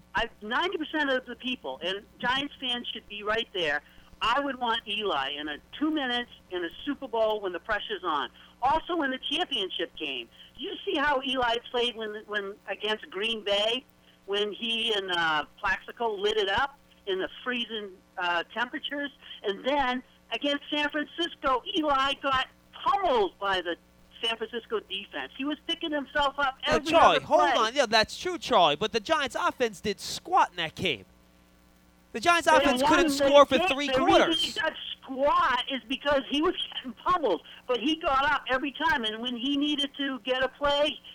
90% of the people, and Giants fans should be right there, I would want Eli in 2 minutes in a Super Bowl when the pressure's on. Also in the championship game. Do you see how Eli played when against Green Bay, when he and Plaxico lit it up in the freezing temperatures? And then against San Francisco, Eli got pummeled by the San Francisco defense. He was picking himself up every Charlie, other hold play. on. Yeah, that's true, Charlie. But the Giants' offense did squat in that game. The Giants' offense couldn't score for 3 The quarters. reason he got squat is because he was getting pummeled, but he got up every time, and when he needed to get a play,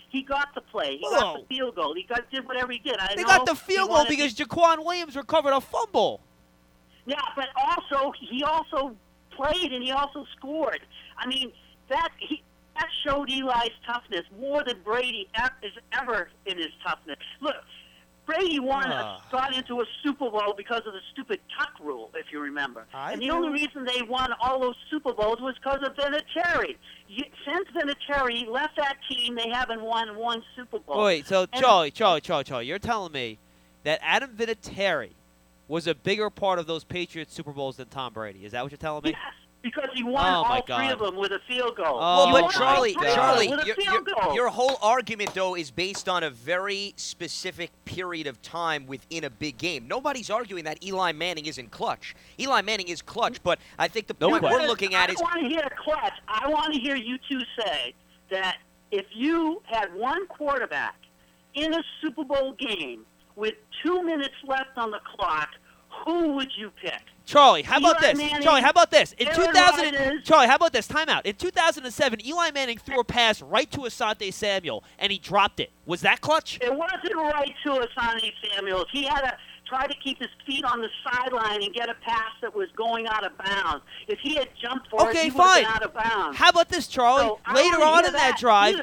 He got the play. He Whoa. got the field goal. Did whatever he did. They got the field goal because Jaquan Williams recovered a fumble. Yeah, but also he also played and he also scored. I mean, that showed Eli's toughness more than Brady is ever in his toughness. Look, Brady got into a Super Bowl because of the stupid tuck rule, if you remember. And the only reason they won all those Super Bowls was because of Vinatieri. Since Vinatieri left that team, they haven't won one Super Bowl. Wait, so Charlie, you're telling me that Adam Vinatieri was a bigger part of those Patriots Super Bowls than Tom Brady. Is that what you're telling me? Yes, because he won all three of them with a field goal. Well, but Charlie, Charlie, your whole argument, though, is based on a very specific period of time within a big game. Nobody's arguing that Eli Manning isn't clutch. Eli Manning is clutch, but I think the point we're looking at is... I don't want to hear clutch. I want to hear you two say that if you had one quarterback in a Super Bowl game with 2 minutes left on the clock, who would you pick? Charlie, how about this? Manning, Charlie, how about this? In Aaron 2000, Rodgers. Charlie, how about this? Time out. In 2007, Eli Manning threw a pass right to Asante Samuel, and he dropped it. Was that clutch? It wasn't right to Asante Samuels. He had to try to keep his feet on the sideline and get a pass that was going out of bounds. If he had jumped for it, he would have been out of bounds. How about this, Charlie? So, later on in that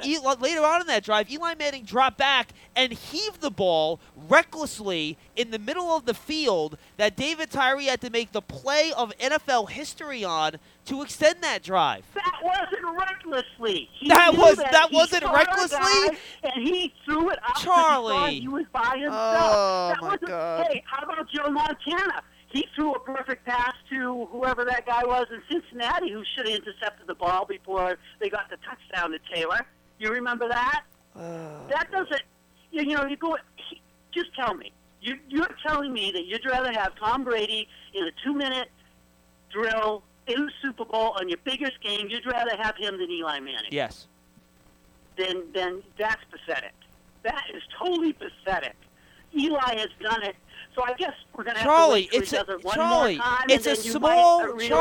drive, Eli Manning dropped back and heaved the ball recklessly in the middle of the field that David Tyree had to make the play of NFL history on to extend that drive. That wasn't recklessly. That He wasn't saw a recklessly? guy, and he threw it up. Charlie. He was by himself. Oh, that my wasn't, God. Hey, how about Joe Montana? He threw a perfect pass to whoever that guy was in Cincinnati who should have intercepted the ball before they got the touchdown to Taylor. You remember that? That doesn't, you go, just tell me. You're telling me that you'd rather have Tom Brady in a 2-minute drill in the Super Bowl on your biggest game, you'd rather have him than Eli Manning. Yes. Then that's pathetic. That is totally pathetic. Eli has done it. So I guess we're going to have to wait till he does it one more time. It's a small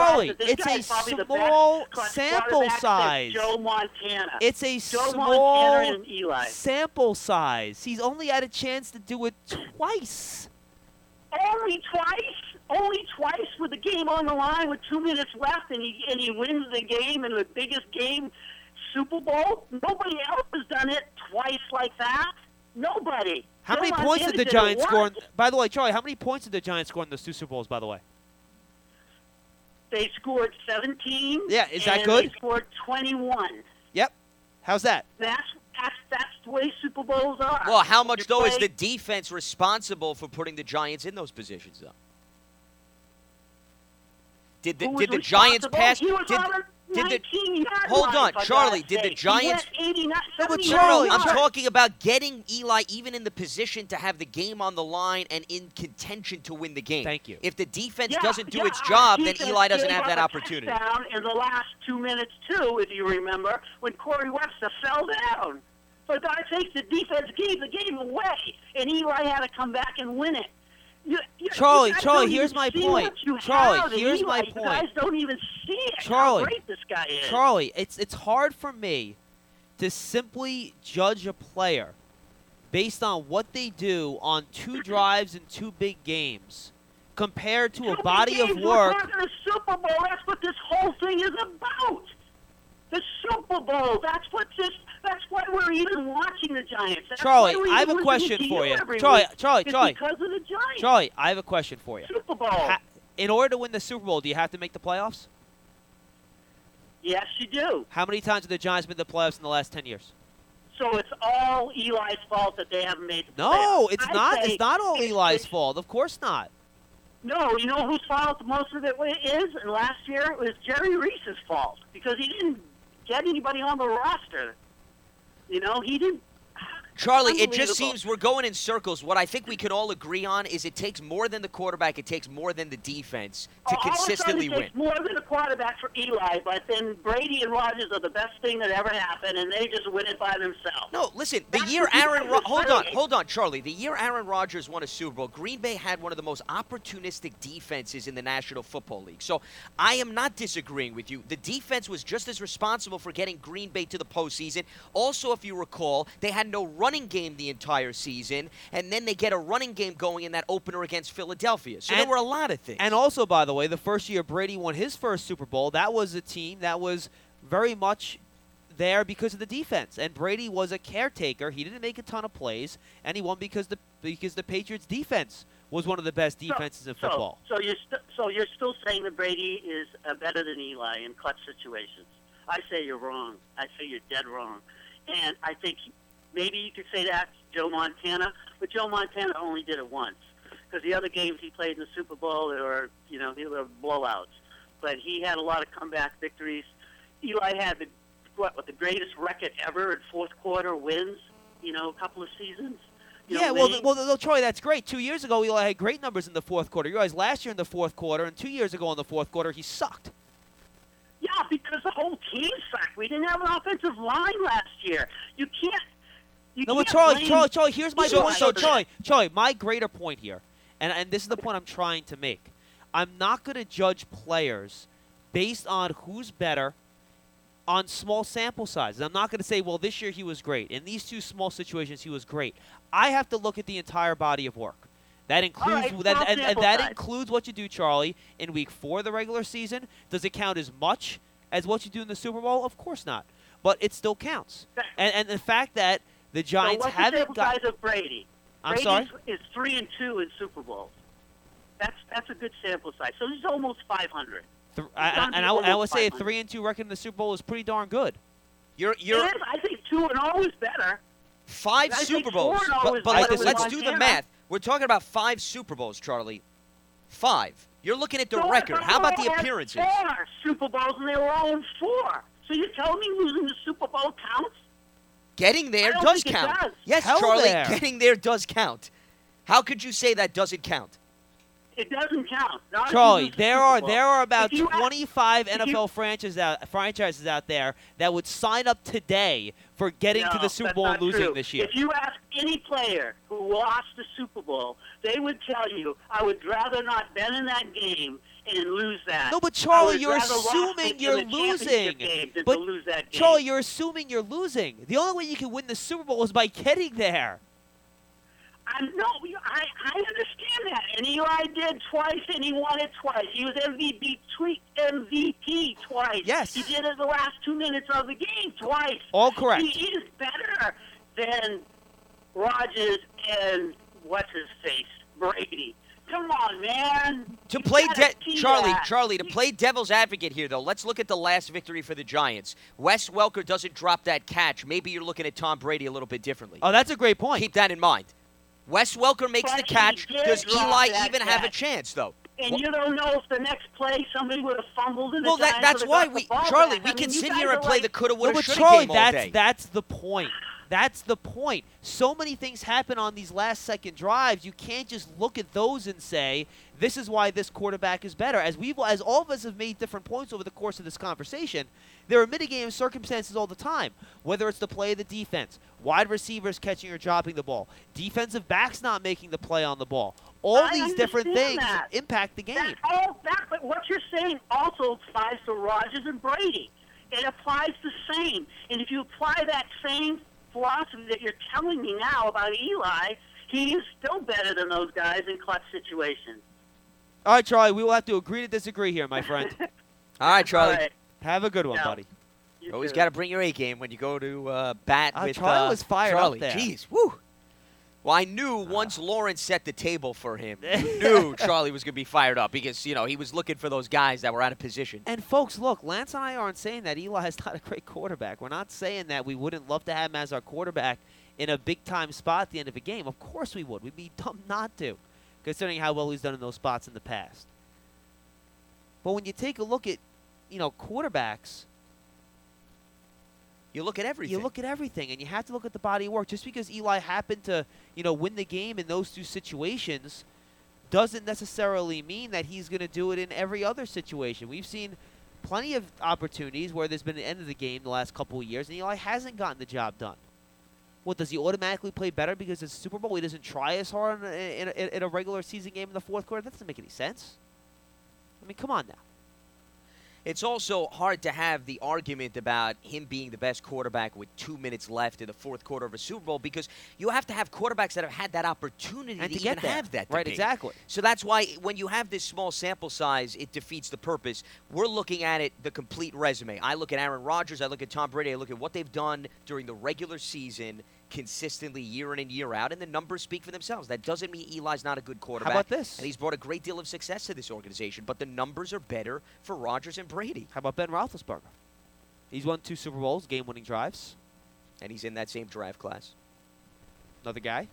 sample size. Joe Montana. It's a Joe small Montana and Eli. sample size. He's only had a chance to do it twice. Only twice? Only twice with the game on the line with 2 minutes left, and he wins the game in the biggest game, Super Bowl? Nobody else has done it twice like that. Nobody. How many points did the Giants score? By the way, Charlie, how many points did the Giants score in those two Super Bowls, by the way? They scored 17. Yeah, is that good? They scored 21. Yep. How's that? That's the way Super Bowls are. Well, how much, though, is the defense responsible for putting the Giants in those positions, though? Did the Giants pass? Hold on, Charlie. Did the Giants? Charlie, I'm talking about getting Eli even in the position to have the game on the line and in contention to win the game. Thank you. If the defense doesn't do its job, then Eli doesn't have that opportunity. Down in the last 2 minutes too, if you remember, when Corey Webster fell down. For God's sake, the defense gave the game away, and Eli had to come back and win it. Charlie, here's my point. Charlie, here's my point. You guys don't even see it. Charlie, how great this guy is. Charlie, it's hard for me to simply judge a player based on what they do on 2 drives in 2 big games compared to a body of work. We're talking a Super Bowl. That's what this whole thing is about. The Super Bowl. That's why we're even watching the Giants. That's Charlie, why I have a question for you. Charlie. Because of the Giants. Charlie, I have a question for you. Super Bowl. In order to win the Super Bowl, do you have to make the playoffs? Yes, you do. How many times have the Giants been to the playoffs in the last 10 years? So it's all Eli's fault that they haven't made the playoffs. No, it's not. It's not all Eli's fault. Of course not. No, you know whose fault most of it is? And last year it was Jerry Reese's fault because he didn't get anybody on the roster. You know, he didn't. Charlie, it just Unbelievable. seems we're going in circles. What I think we can all agree on is it takes more than the quarterback. It takes more than the defense to consistently all of a win. sudden it takes more than a quarterback for Eli, but then Brady and Rodgers are the best thing that ever happened, and they just win it by themselves. No, listen, the That's year what you Aaron guys are saying. hold on, Charlie. The year Aaron Rodgers won a Super Bowl, Green Bay had one of the most opportunistic defenses in the National Football League. So I am not disagreeing with you. The defense was just as responsible for getting Green Bay to the postseason. Also, if you recall, they had no running game the entire season, and then they get a running game going in that opener against Philadelphia. So there were a lot of things. And also, by the way, the first year Brady won his first Super Bowl, that was a team that was very much there because of the defense. And Brady was a caretaker. He didn't make a ton of plays, and he won because the Patriots' defense was one of the best defenses in football. So you're still saying that Brady is better than Eli in clutch situations. I say you're wrong. I say you're dead wrong. And I think maybe you could say that to Joe Montana, but Joe Montana only did it once. Because the other games he played in the Super Bowl, they were blowouts. But he had a lot of comeback victories. Eli had the greatest record ever in fourth quarter wins, a couple of seasons. Well, Troy, that's great. 2 years ago, Eli had great numbers in the fourth quarter. You realize last year in the fourth quarter and 2 years ago in the fourth quarter, he sucked. Yeah, because the whole team sucked. We didn't have an offensive line last year. You can't. No, but Charlie, here's my point. So, Charlie, my greater point here, and this is the point I'm trying to make. I'm not going to judge players based on who's better on small sample sizes. I'm not going to say, well, this year he was great. In these two small situations, he was great. I have to look at the entire body of work. That includes that includes what you do, Charlie, in Week 4 of the regular season. Does it count as much as what you do in the Super Bowl? Of course not. But it still counts. And the fact that the Giants haven't got. Of Brady. I'm sorry? Is 3-2 in Super Bowls. That's a good sample size. So he's almost 500. I would say a 3-2 record in the Super Bowl is pretty darn good. I think 2-0 is better. 5 Super Bowls. But let's do the math. We're talking about 5 Super Bowls, Charlie. 5. You're looking at the record. How about the appearances? 4 Super Bowls, and they were all in 4. So you're telling me losing the Super Bowl counts? Getting there does count. Yes, Charlie, getting there does count. How could you say that doesn't count? It doesn't count. Charlie, there are about 25 NFL franchises out there that would sign up today for getting to the Super Bowl and losing this year. If you ask any player who lost the Super Bowl, they would tell you, I would rather not bet in that game and lose that. No, but Charlie, you're assuming you're losing. But lose that game. Charlie, you're assuming you're losing. The only way you can win the Super Bowl is by getting there. I understand that. And Eli did twice, and he won it twice. He was MVP twice. Yes. He did it in the last 2 minutes of the game twice. All correct. He is better than Rodgers and what's-his-face, Brady. Come on, man. To play Charlie, to play devil's advocate here, though, let's look at the last victory for the Giants. Wes Welker doesn't drop that catch. Maybe you're looking at Tom Brady a little bit differently. Oh, that's a great point. Keep that in mind. Wes Welker makes the catch. Does Eli even have a chance, though? And you don't know if the next play somebody would have fumbled in the Well, that's why we can sit here and play the coulda, woulda, shoulda game all day. That's the point. That's the point. So many things happen on these last-second drives. You can't just look at those and say, this is why this quarterback is better. As all of us have made different points over the course of this conversation, there are mitigating circumstances all the time, whether it's the play of the defense, wide receivers catching or dropping the ball, defensive backs not making the play on the ball. All these different things impact the game. But what you're saying also applies to Rodgers and Brady. It applies the same. And if you apply that same philosophy that you're telling me now about Eli, he is still better than those guys in clutch situations. All right, Charlie, we will have to agree to disagree here, my friend. All right, Charlie. All right. Have a good one, buddy. Always got to bring your A game when you go to bat with Charlie was fired Charlie. Up there. Jeez, woo. Well, I knew once Lawrence set the table for him, you knew Charlie was going to be fired up because, he was looking for those guys that were out of position. And, folks, look, Lance and I aren't saying that Eli is not a great quarterback. We're not saying that we wouldn't love to have him as our quarterback in a big-time spot at the end of a game. Of course we would. We'd be dumb not to, considering how well he's done in those spots in the past. But when you take a look at, quarterbacks, You look at everything. You look at everything, and you have to look at the body of work. Just because Eli happened to, win the game in those two situations doesn't necessarily mean that he's going to do it in every other situation. We've seen plenty of opportunities where there's been an end of the game the last couple of years, and Eli hasn't gotten the job done. What, does he automatically play better because it's Super Bowl? He doesn't try as hard in a regular season game in the fourth quarter? That doesn't make any sense. I mean, come on now. It's also hard to have the argument about him being the best quarterback with 2 minutes left in the fourth quarter of a Super Bowl, because you have to have quarterbacks that have had that opportunity And to to get even there. have that Right, debate. exactly. So that's why when you have this small sample size, it defeats the purpose. We're looking at it, the complete resume. I look at Aaron Rodgers, I look at Tom Brady, I look at what they've done during the regular season consistently year in and year out, and the numbers speak for themselves. That doesn't mean Eli's not a good quarterback. How about this? And he's brought a great deal of success to this organization, but the numbers are better for Rodgers and Brady. How about Ben Roethlisberger? He's won 2 Super Bowls, game-winning drives. And he's in that same draft class. Another guy.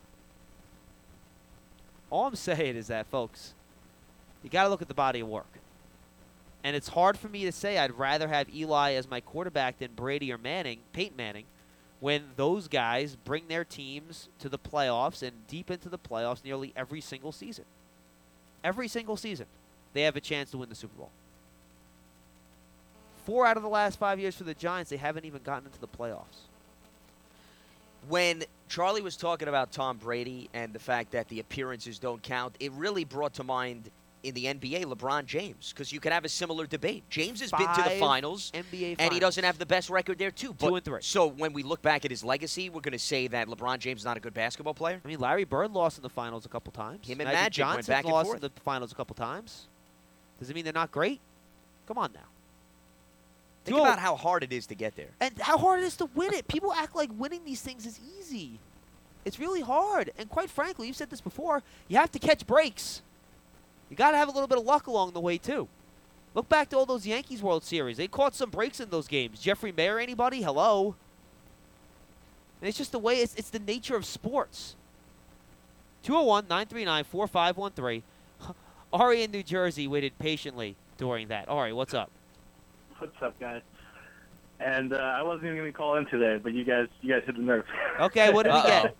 All I'm saying is that, folks, you got to look at the body of work. And it's hard for me to say I'd rather have Eli as my quarterback than Brady or Peyton Manning, when those guys bring their teams to the playoffs and deep into the playoffs nearly every single season. Every single season, they have a chance to win the Super Bowl. 4 out of the last 5 years for the Giants, they haven't even gotten into the playoffs. When Charlie was talking about Tom Brady and the fact that the appearances don't count, it really brought to mind in the NBA LeBron James, because you could have a similar debate. James has been to the finals, NBA and he doesn't have the best record there, too. 2 and 3. So when we look back at his legacy, we're going to say that LeBron James is not a good basketball player? I mean, Larry Bird lost in the finals a couple times. Him and Magic went Johnson back and lost forth. in the finals a couple times. Does it mean they're not great? Come on now. Think about how hard it is to get there. And how hard it is to win it. People act like winning these things is easy. It's really hard. And quite frankly, you've said this before, you have to catch breaks. You got to have a little bit of luck along the way, too. Look back to all those Yankees World Series. They caught some breaks in those games. Jeffrey Mayer, anybody? Hello? And it's just the way, it's the nature of sports. 201-939-4513. Ari in New Jersey waited patiently during that. Ari, what's up? What's up, guys? And I wasn't even going to call in today, but you guys hit the nerve. Okay, what did we get?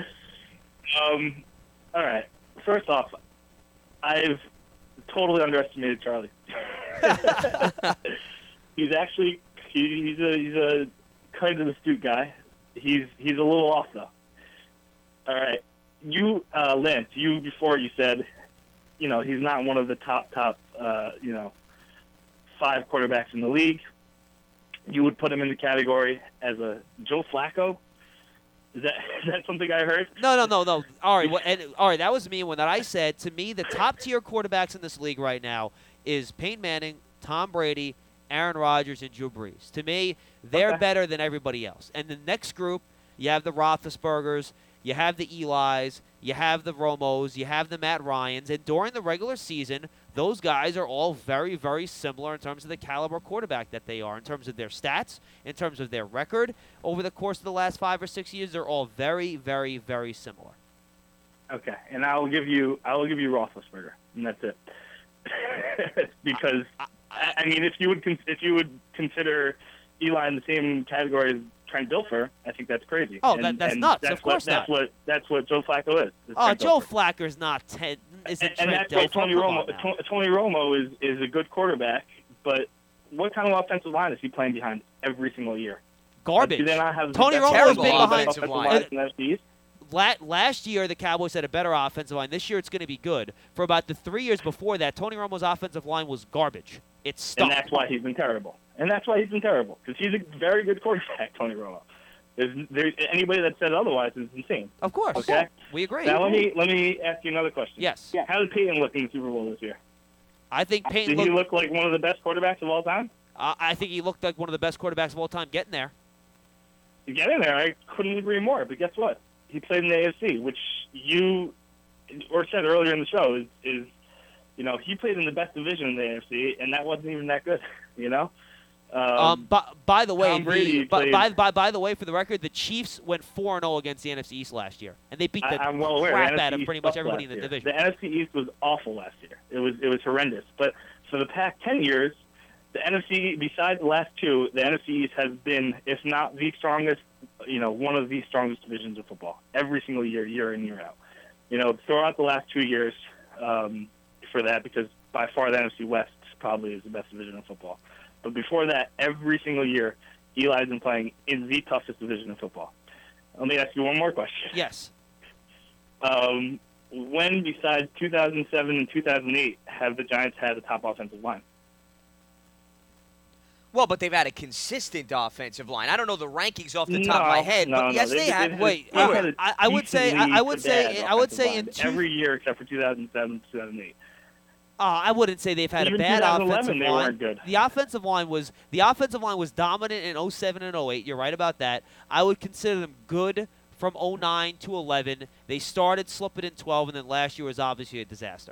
All right. First off, I've totally underestimated Charlie. He's a kind of astute guy. He's a little off though. All right, you Lance, before you said, he's not one of the top 5 quarterbacks in the league. You would put him in the category as a Joe Flacco. Is that something I heard? No. All right, that was me when I said, to me, the top-tier quarterbacks in this league right now is Peyton Manning, Tom Brady, Aaron Rodgers, and Drew Brees. To me, they're better than everybody else. And the next group, you have the Roethlisbergers, you have the Elis, you have the Romos, you have the Matt Ryans. And during the regular season, those guys are all very, very similar in terms of the caliber quarterback that they are, in terms of their stats, in terms of their record. Over the course of the last 5 or 6 years, they're all very, very, very similar. Okay, and I will give you Roethlisberger, and that's it. Because I mean, if you would consider Eli in the same category as Trent Dilfer, I think that's crazy. Oh, that's nuts. Of course not. That's what Joe Flacco is. Joe Flacco's not isn't and Trent that's why Dilfer. Tony Romo is a good quarterback, but what kind of offensive line is he playing behind every single year? Garbage. Do they not have Tony Romo has been behind. offensive line in the East? Last year, the Cowboys had a better offensive line. This year, it's going to be good. For about the 3 years before that, Tony Romo's offensive line was garbage. It stunk. And that's why he's been terrible. Because he's a very good quarterback, Tony Romo. There's anybody that said otherwise is insane. Of course. Okay? We agree. Now, let me ask you another question. Yes. How did Peyton look in the Super Bowl this year? I think Peyton Did he look like one of the best quarterbacks of all time? I think he looked like one of the best quarterbacks of all time getting there. Getting there, I couldn't agree more. But guess what? He played in the AFC, which you said earlier in the show is he played in the best division in the AFC, and that wasn't even that good. By the way, Tom Brady by the way, for the record, the Chiefs went 4-0 against the NFC East last year, and they beat the I'm well aware. crap The out of NFC pretty East much sucked everybody in last the year. division. The NFC East was awful last year. It was horrendous. But for the past 10 years, the NFC, besides the last two, the NFC East has been, if not the strongest, one of the strongest divisions of football every single year, year in, year out. Throw out the last 2 years for that, because by far the NFC West probably is the best division of football. But before that, every single year, Eli's been playing in the toughest division of football. Let me ask you one more question. Yes. When, besides 2007 and 2008, have the Giants had a top offensive line? Well, but they've had a consistent offensive line. I don't know the rankings off the top of my head, but yes, they have. Wait, I would say in every year except for 2007, 2008. I wouldn't say they've had Even a bad 2011, offensive they line. weren't good. The offensive line was dominant in 07 and 08. You're right about that. I would consider them good from 09 to 11. They started slipping in 12, and then last year was obviously a disaster.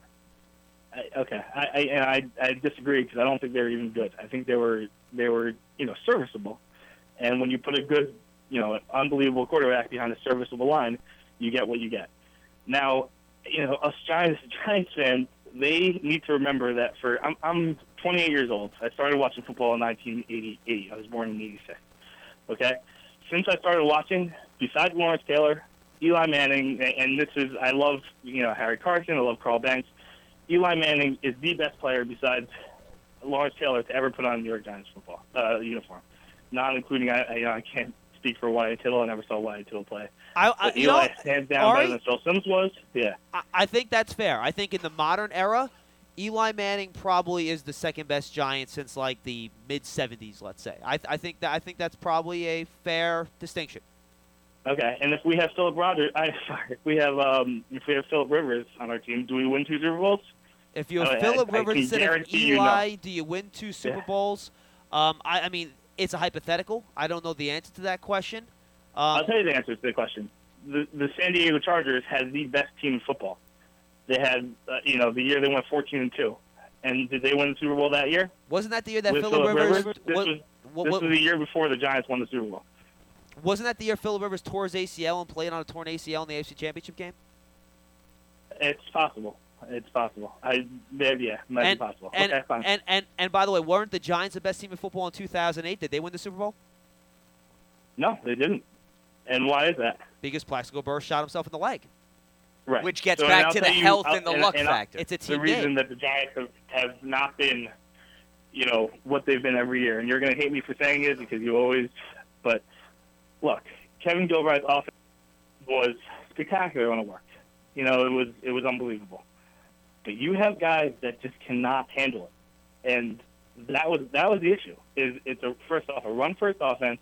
I disagree, because I don't think they were even good. I think they were serviceable. And when you put a good, an unbelievable quarterback behind a serviceable line, you get what you get. Now, us Giants fans, they need to remember that I'm 28 years old. I started watching football in 1988. I was born in 86. Okay? Since I started watching, besides Lawrence Taylor, Eli Manning, and I love, Harry Carson, I love Carl Banks. Eli Manning is the best player besides Lawrence Taylor to ever put on a New York Giants football uniform. Not including, I can't speak for Wyatt Tittle. I never saw Wyatt Tittle play. Eli, hands down, better than Phil Simms was. Yeah. I think that's fair. I think in the modern era, Eli Manning probably is the second best Giant since like the mid '70s. Let's say. I think that's probably a fair distinction. Okay, and if we have Philip Philip Rivers on our team, do we win 2 Super Bowls? If you have Philip Rivers instead of Eli, do you win 2 Super Bowls? I mean, it's a hypothetical. I don't know the answer to that question. I'll tell you the answer to the question. The San Diego Chargers had the best team in football. They had, the year they went 14-2. And did they win the Super Bowl that year? Wasn't that the year that Philip Rivers? This was the year before the Giants won the Super Bowl. Wasn't that the year Philip Rivers tore his ACL and played on a torn ACL in the AFC Championship game? It's possible. Might be possible. Okay, fine. And by the way, weren't the Giants the best team in football in 2008? Did they win the Super Bowl? No, they didn't. And why is that? Because Plaxico Burress shot himself in the leg. Right. Which gets back to the health and the luck factor. It's a team game. The reason game. that the Giants have not been, what they've been every year. And you're going to hate me for saying it because you always – but – look, Kevin Gilbride's offense was spectacular when it worked. It was unbelievable. But you have guys that just cannot handle it, and that was the issue. It's a run-first offense.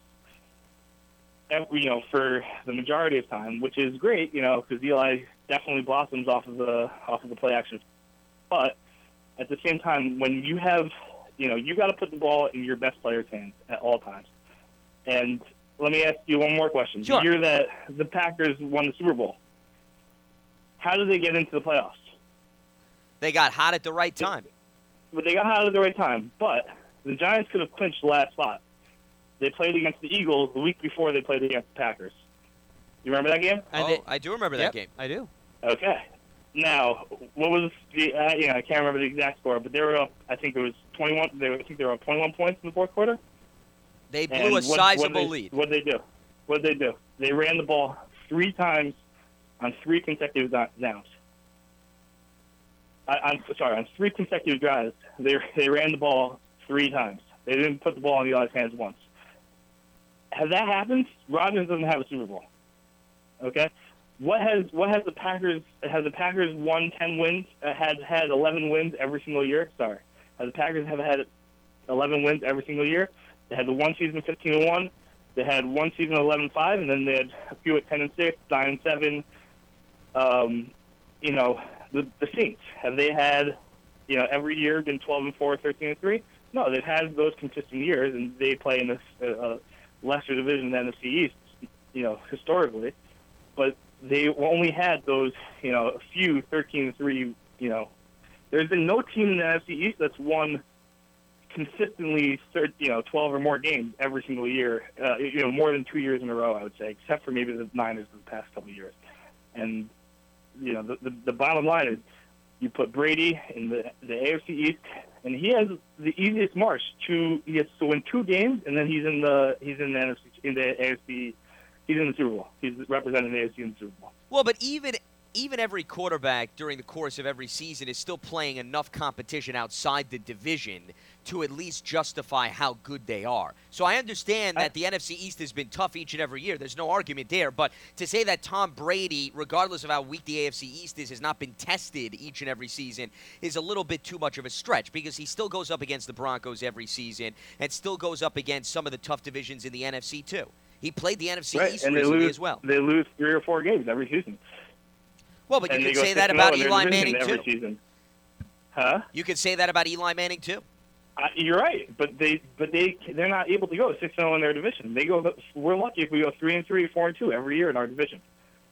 For the majority of time, which is great, because Eli definitely blossoms off of the play action. But at the same time, when you have, you got to put the ball in your best player's hands at all times, and let me ask you one more question. Sure. The year that the Packers won the Super Bowl, how did they get into the playoffs? They got hot at the right time. But they got hot at the right time. But the Giants could have clinched the last spot. They played against the Eagles the week before they played against the Packers. You remember that game? I do remember that game. I do. Okay. Now, what was the? I can't remember the exact score, but they were up. I think it was 21. I think they were up 21 points in the fourth quarter. They blew a sizable lead. What did they do? They ran the ball 3 times on 3 consecutive downs. On 3 consecutive drives, they ran the ball 3 times. They didn't put the ball in Eli's hands once. Has that happened? Rodgers doesn't have a Super Bowl. Okay, what has the Packers? Has the Packers won 10 wins? Had 11 wins every single year? Sorry, has the Packers have had 11 wins every single year? They had the one season 15-1. They had one season 11-5, and then they had a few at 10-6, 9-7. The Saints, have they had, every year been 12-4, 13-3? No, they've had those consistent years, and they play in this lesser division than the NFC East, historically. But they only had those, a few 13-3. There's been no team in the NFC East that's won consistently 12 or more games every single year, more than 2 years in a row, I would say, except for maybe the Niners in the past couple of years. And the bottom line is, you put Brady in the AFC East, and he has the easiest march to. He has to win 2 games, and then he's in the NFC, in the AFC. He's in the Super Bowl. He's representing the AFC in the Super Bowl. Well, but even every quarterback during the course of every season is still playing enough competition outside the division to at least justify how good they are. So I understand that the NFC East has been tough each and every year. There's no argument there. But to say that Tom Brady, regardless of how weak the AFC East is, has not been tested each and every season is a little bit too much of a stretch, because he still goes up against the Broncos every season and still goes up against some of the tough divisions in the NFC too. He played the NFC East and recently as well. They lose 3 or 4 games every season. Well, but you could say that about Eli Manning too. Season. Huh? You could say that about Eli Manning too. You're right, but they're not able to go 6-0 in their division. We're lucky if we go 3-3, 4-2 every year in our division.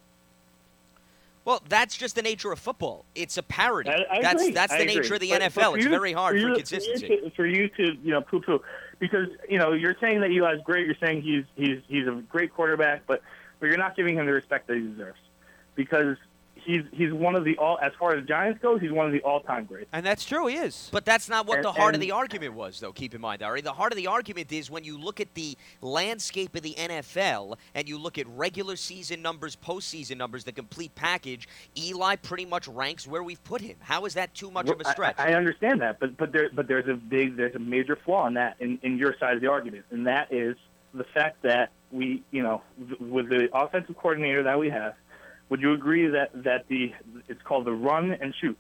Well, that's just the nature of football. It's a parity. That's the nature of the NFL. It's very hard for consistency. For you to poo-poo, because you're saying that Eli's great. You're saying he's a great quarterback, but you're not giving him the respect that he deserves, because he's one of the as far as Giants goes, he's one of the all-time greats. And that's true, he is. But that's not what the heart of the argument was, though. Keep in mind, Ari. The heart of the argument is when you look at the landscape of the NFL and you look at regular season numbers, postseason numbers, the complete package, Eli pretty much ranks where we've put him. How is that too much of a stretch? I understand that, but there's a major flaw in that in your side of the argument, and that is the fact that we, with the offensive coordinator that we have. Would you agree that it's called the run and shoot?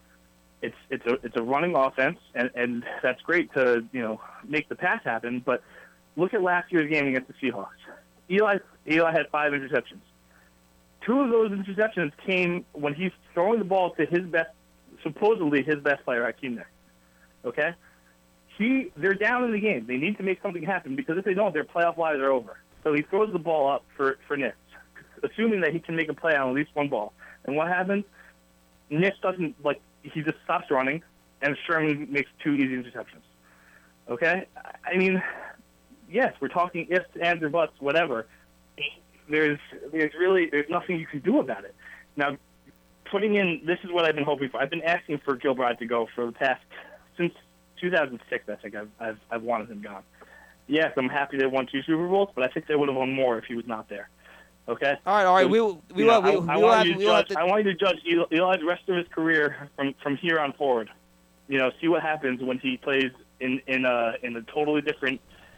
It's a running offense, and that's great to make the pass happen. But look at last year's game against the Seahawks. Eli had 5 interceptions. 2 of those interceptions came when he's throwing the ball to supposedly his best player, Hakeem Nicks. Okay, they're down in the game. They need to make something happen, because if they don't, their playoff lives are over. So he throws the ball up for Nicks, assuming that he can make a play on at least one ball. And what happens? Nicks doesn't, he just stops running, and Sherman makes 2 easy interceptions. Okay? I mean, yes, we're talking ifs, ands, or buts, whatever. There's nothing you can do about it. Now, this is what I've been hoping for. I've been asking for Gilbride to go for the past, since 2006, I think I've wanted him gone. Yes, I'm happy they won 2 Super Bowls, but I think they would have won more if he was not there. Okay. All right. I want you to judge Eli's rest of his career from here on forward. See what happens when he plays in a totally different,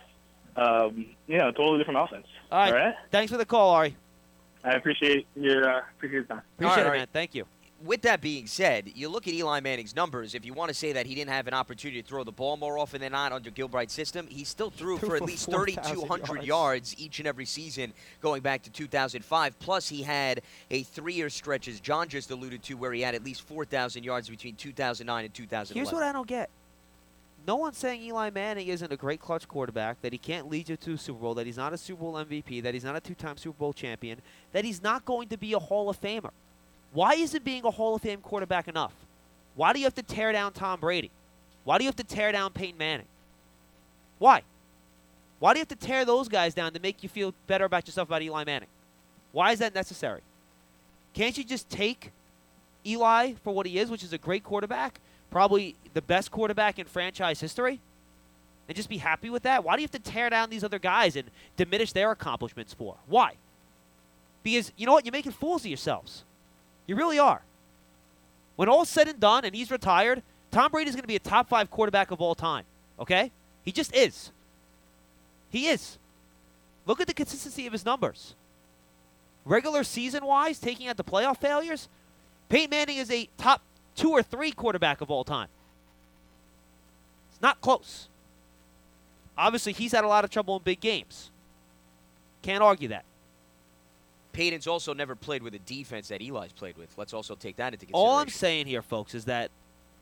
totally different offense. All right. Thanks for the call, Ari. I appreciate your time. Appreciate it, man. Thank you. With that being said, you look at Eli Manning's numbers. If you want to say that he didn't have an opportunity to throw the ball more often than not under Gilbride's system, he still threw for at least 3,200 yards each and every season going back to 2005. Plus, he had a 3-year stretch, as John just alluded to, where he had at least 4,000 yards between 2009 and 2011. Here's what I don't get. No one's saying Eli Manning isn't a great clutch quarterback, that he can't lead you to a Super Bowl, that he's not a Super Bowl MVP, that he's not a 2-time Super Bowl champion, that he's not going to be a Hall of Famer. Why isn't being a Hall of Fame quarterback enough? Why do you have to tear down Tom Brady? Why do you have to tear down Peyton Manning? Why? Why do you have to tear those guys down to make you feel better about yourself about Eli Manning? Why is that necessary? Can't you just take Eli for what he is, which is a great quarterback, probably the best quarterback in franchise history, and just be happy with that? Why do you have to tear down these other guys and diminish their accomplishments for? Why? Because, you know what? You're making fools of yourselves. You really are. When all's said and done and he's retired, Tom Brady's going to be a top 5 quarterback of all time. Okay? He just is. He is. Look at the consistency of his numbers. Regular season-wise, taking out the playoff failures, Peyton Manning is a top 2 or 3 quarterback of all time. It's not close. Obviously, he's had a lot of trouble in big games. Can't argue that. Peyton's also never played with a defense that Eli's played with. Let's also take that into consideration. All I'm saying here, folks, is that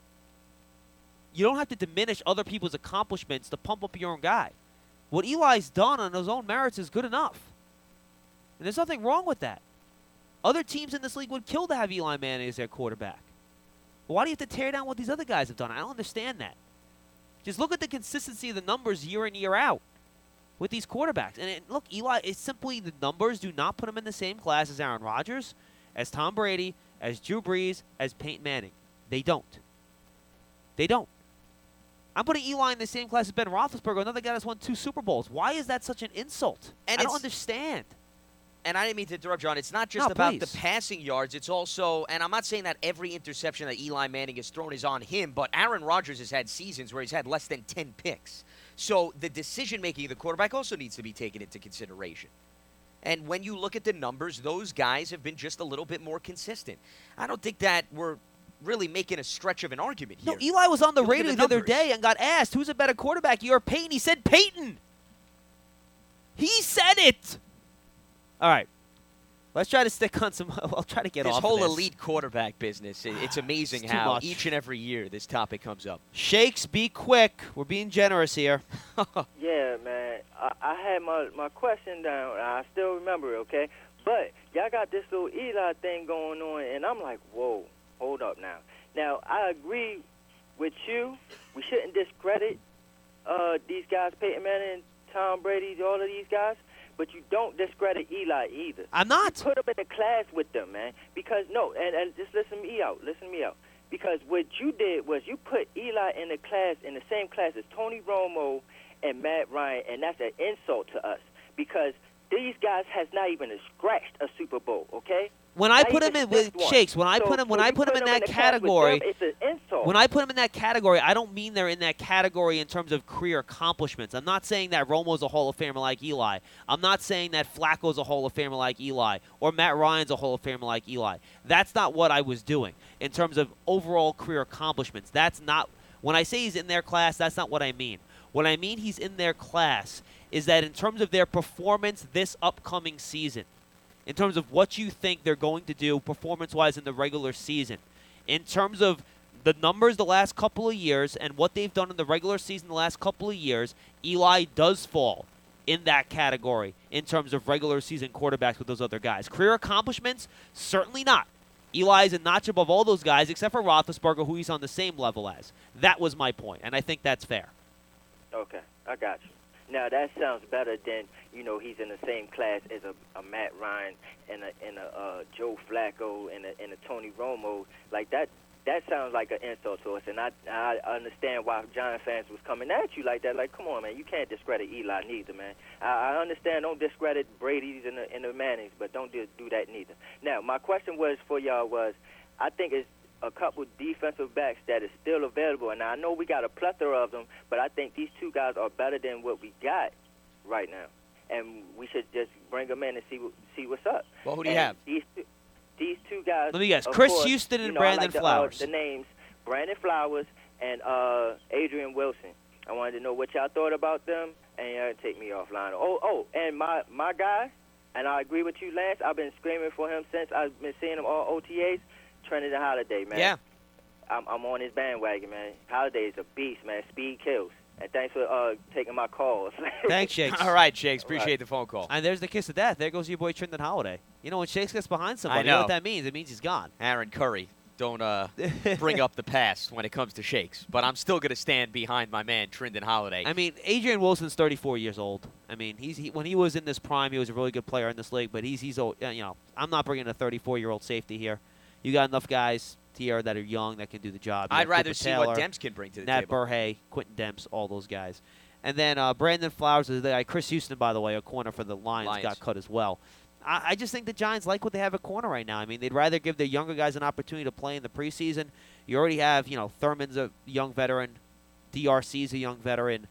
you don't have to diminish other people's accomplishments to pump up your own guy. What Eli's done on his own merits is good enough. And there's nothing wrong with that. Other teams in this league would kill to have Eli Manning as their quarterback. But why do you have to tear down what these other guys have done? I don't understand that. Just look at the consistency of the numbers year in, year out with these quarterbacks. And look, Eli, it's simply the numbers do not put him in the same class as Aaron Rodgers, as Tom Brady, as Drew Brees, as Peyton Manning. They don't. They don't. I'm putting Eli in the same class as Ben Roethlisberger, another guy that's won 2 Super Bowls. Why is that such an insult? And I don't understand. And I didn't mean to interrupt, John. It's not just about the passing yards. It's also, and I'm not saying that every interception that Eli Manning has thrown is on him, but Aaron Rodgers has had seasons where he's had less than 10 picks. So the decision-making of the quarterback also needs to be taken into consideration. And when you look at the numbers, those guys have been just a little bit more consistent. I don't think that we're really making a stretch of an argument here. No, Eli was on the radio the other day and got asked, who's a better quarterback, you or Peyton? He said Peyton. He said it. All right. Let's try to stick on some. I'll try to get this off whole of this. elite quarterback business. It's amazing It's too how much. each and every year this topic comes up. Shakes, be quick. We're being generous here. Yeah, man. I had my question down. I still remember it, okay? But y'all got this little Eli thing going on, and I'm like, whoa, hold up now. Now, I agree with you. We shouldn't discredit these guys, Peyton Manning, Tom Brady, all of these guys. But you don't discredit Eli either. I'm not. You put him in a class with them, man. Because, no, and just listen me out. Because what you did was you put Eli in the same class as Tony Romo and Matt Ryan, and that's an insult to us. Because these guys has not even scratched a Super Bowl, okay? When I put him in with Shakes, when I put him in that category, it's an insult. when I put him in that category, I don't mean they're in that category in terms of career accomplishments. I'm not saying that Romo's a Hall of Famer like Eli. I'm not saying that Flacco's a Hall of Famer like Eli or Matt Ryan's a Hall of Famer like Eli. That's not what I was doing in terms of overall career accomplishments. That's not when I say he's in their class, that's not what I mean. What I mean he's in their class is that in terms of their performance this upcoming season, in terms of what you think they're going to do performance-wise in the regular season, in terms of the numbers the last couple of years and what they've done in the regular season the last couple of years, Eli does fall in that category in terms of regular season quarterbacks with those other guys. Career accomplishments, certainly not. Eli is a notch above all those guys except for Roethlisberger, who he's on the same level as. That was my point, and I think that's fair. Okay, I got you. Now that sounds better than he's in the same class as a Matt Ryan and a Joe Flacco and a Tony Romo. Like that sounds like an insult to us, and I understand why Giant fans was coming at you like that. Like, come on, man, you can't discredit Eli neither, man. I understand, don't discredit Brady's and the Mannings, but don't do that neither. Now, my question was for y'all was, I think it's a couple defensive backs that is still available, and I know we got a plethora of them, but I think these two guys are better than what we got right now, and we should just bring them in and see what's up. Well, who do you have? These two guys. Let me guess. of Chris course, Houston and I Brandon like Flowers. The names Brandon Flowers and Adrian Wilson. I wanted to know what y'all thought about them, and take me offline. Oh, and my guy, and I agree with you, Lance. I've been screaming for him since I've been seeing him all OTAs. Trenton Holiday, man. Yeah. I'm on his bandwagon, man. Holiday is a beast, man. Speed kills. And thanks for taking my calls. Thanks, Shakes. All right, Shakes. Appreciate the phone call. And there's the kiss of death. There goes your boy Trenton Holiday. You know, when Shakes gets behind somebody, I you know know what that means? It means he's gone. Aaron Curry. Don't bring up the past when it comes to Shakes. But I'm still going to stand behind my man, Trindon Holiday. I mean, Adrian Wilson's 34 years old. I mean, when he was in this prime, he was a really good player in this league. But he's old. I'm not bringing a 34-year-old safety here. You got enough guys here that are young that can do the job. I'd rather see what Demps can bring to the Nat table. Burhay, Quentin Demps, all those guys. And then Brandon Flowers is the guy. Chris Houston, by the way, a corner for the Lions, got cut as well. I just think the Giants like what they have at corner right now. I mean, they'd rather give their younger guys an opportunity to play in the preseason. You already have, Thurman's a young veteran. DRC's a young veteran.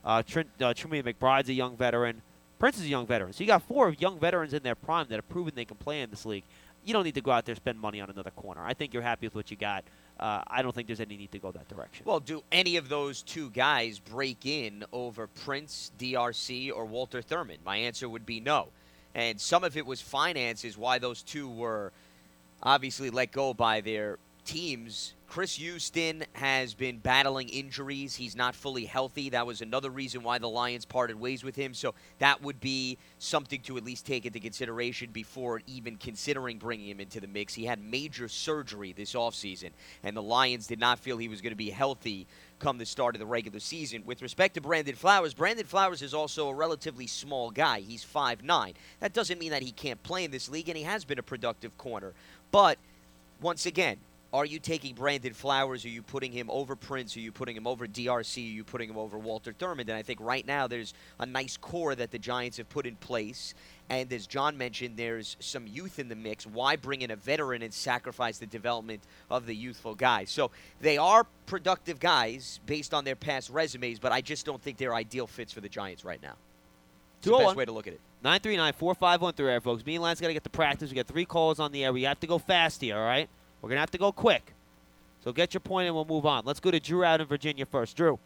Tremaine McBride's a young veteran. Prince is a young veteran. So you got 4 young veterans in their prime that have proven they can play in this league. You don't need to go out there and spend money on another corner. I think you're happy with what you got. I don't think there's any need to go that direction. Well, do any of those two guys break in over Prince, DRC, or Walter Thurman? My answer would be no. And some of it was finances, why those two were obviously let go by their teams. Chris Houston has been battling injuries. He's not fully healthy. That was another reason why the Lions parted ways with him. So that would be something to at least take into consideration before even considering bringing him into the mix. He had major surgery this offseason, and the Lions did not feel he was going to be healthy come the start of the regular season. With respect to Brandon Flowers is also a relatively small guy. He's 5'9". That doesn't mean that he can't play in this league, and he has been a productive corner. But once again, Are you taking Brandon Flowers? Are you putting him over Prince? Are you putting him over DRC? Are you putting him over Walter Thurmond? And I think right now there's a nice core that the Giants have put in place. And as John mentioned, there's some youth in the mix. Why bring in a veteran and sacrifice the development of the youthful guys? So they are productive guys based on their past resumes, but I just don't think they're ideal fits for the Giants right now. It's the best way to look at it. 939-4513, folks. Me and Lance got to get to practice. We got 3 calls on the air. We have to go fast here, all right? We're going to have to go quick. So get your point and we'll move on. Let's go to Drew out in Virginia first. Drew.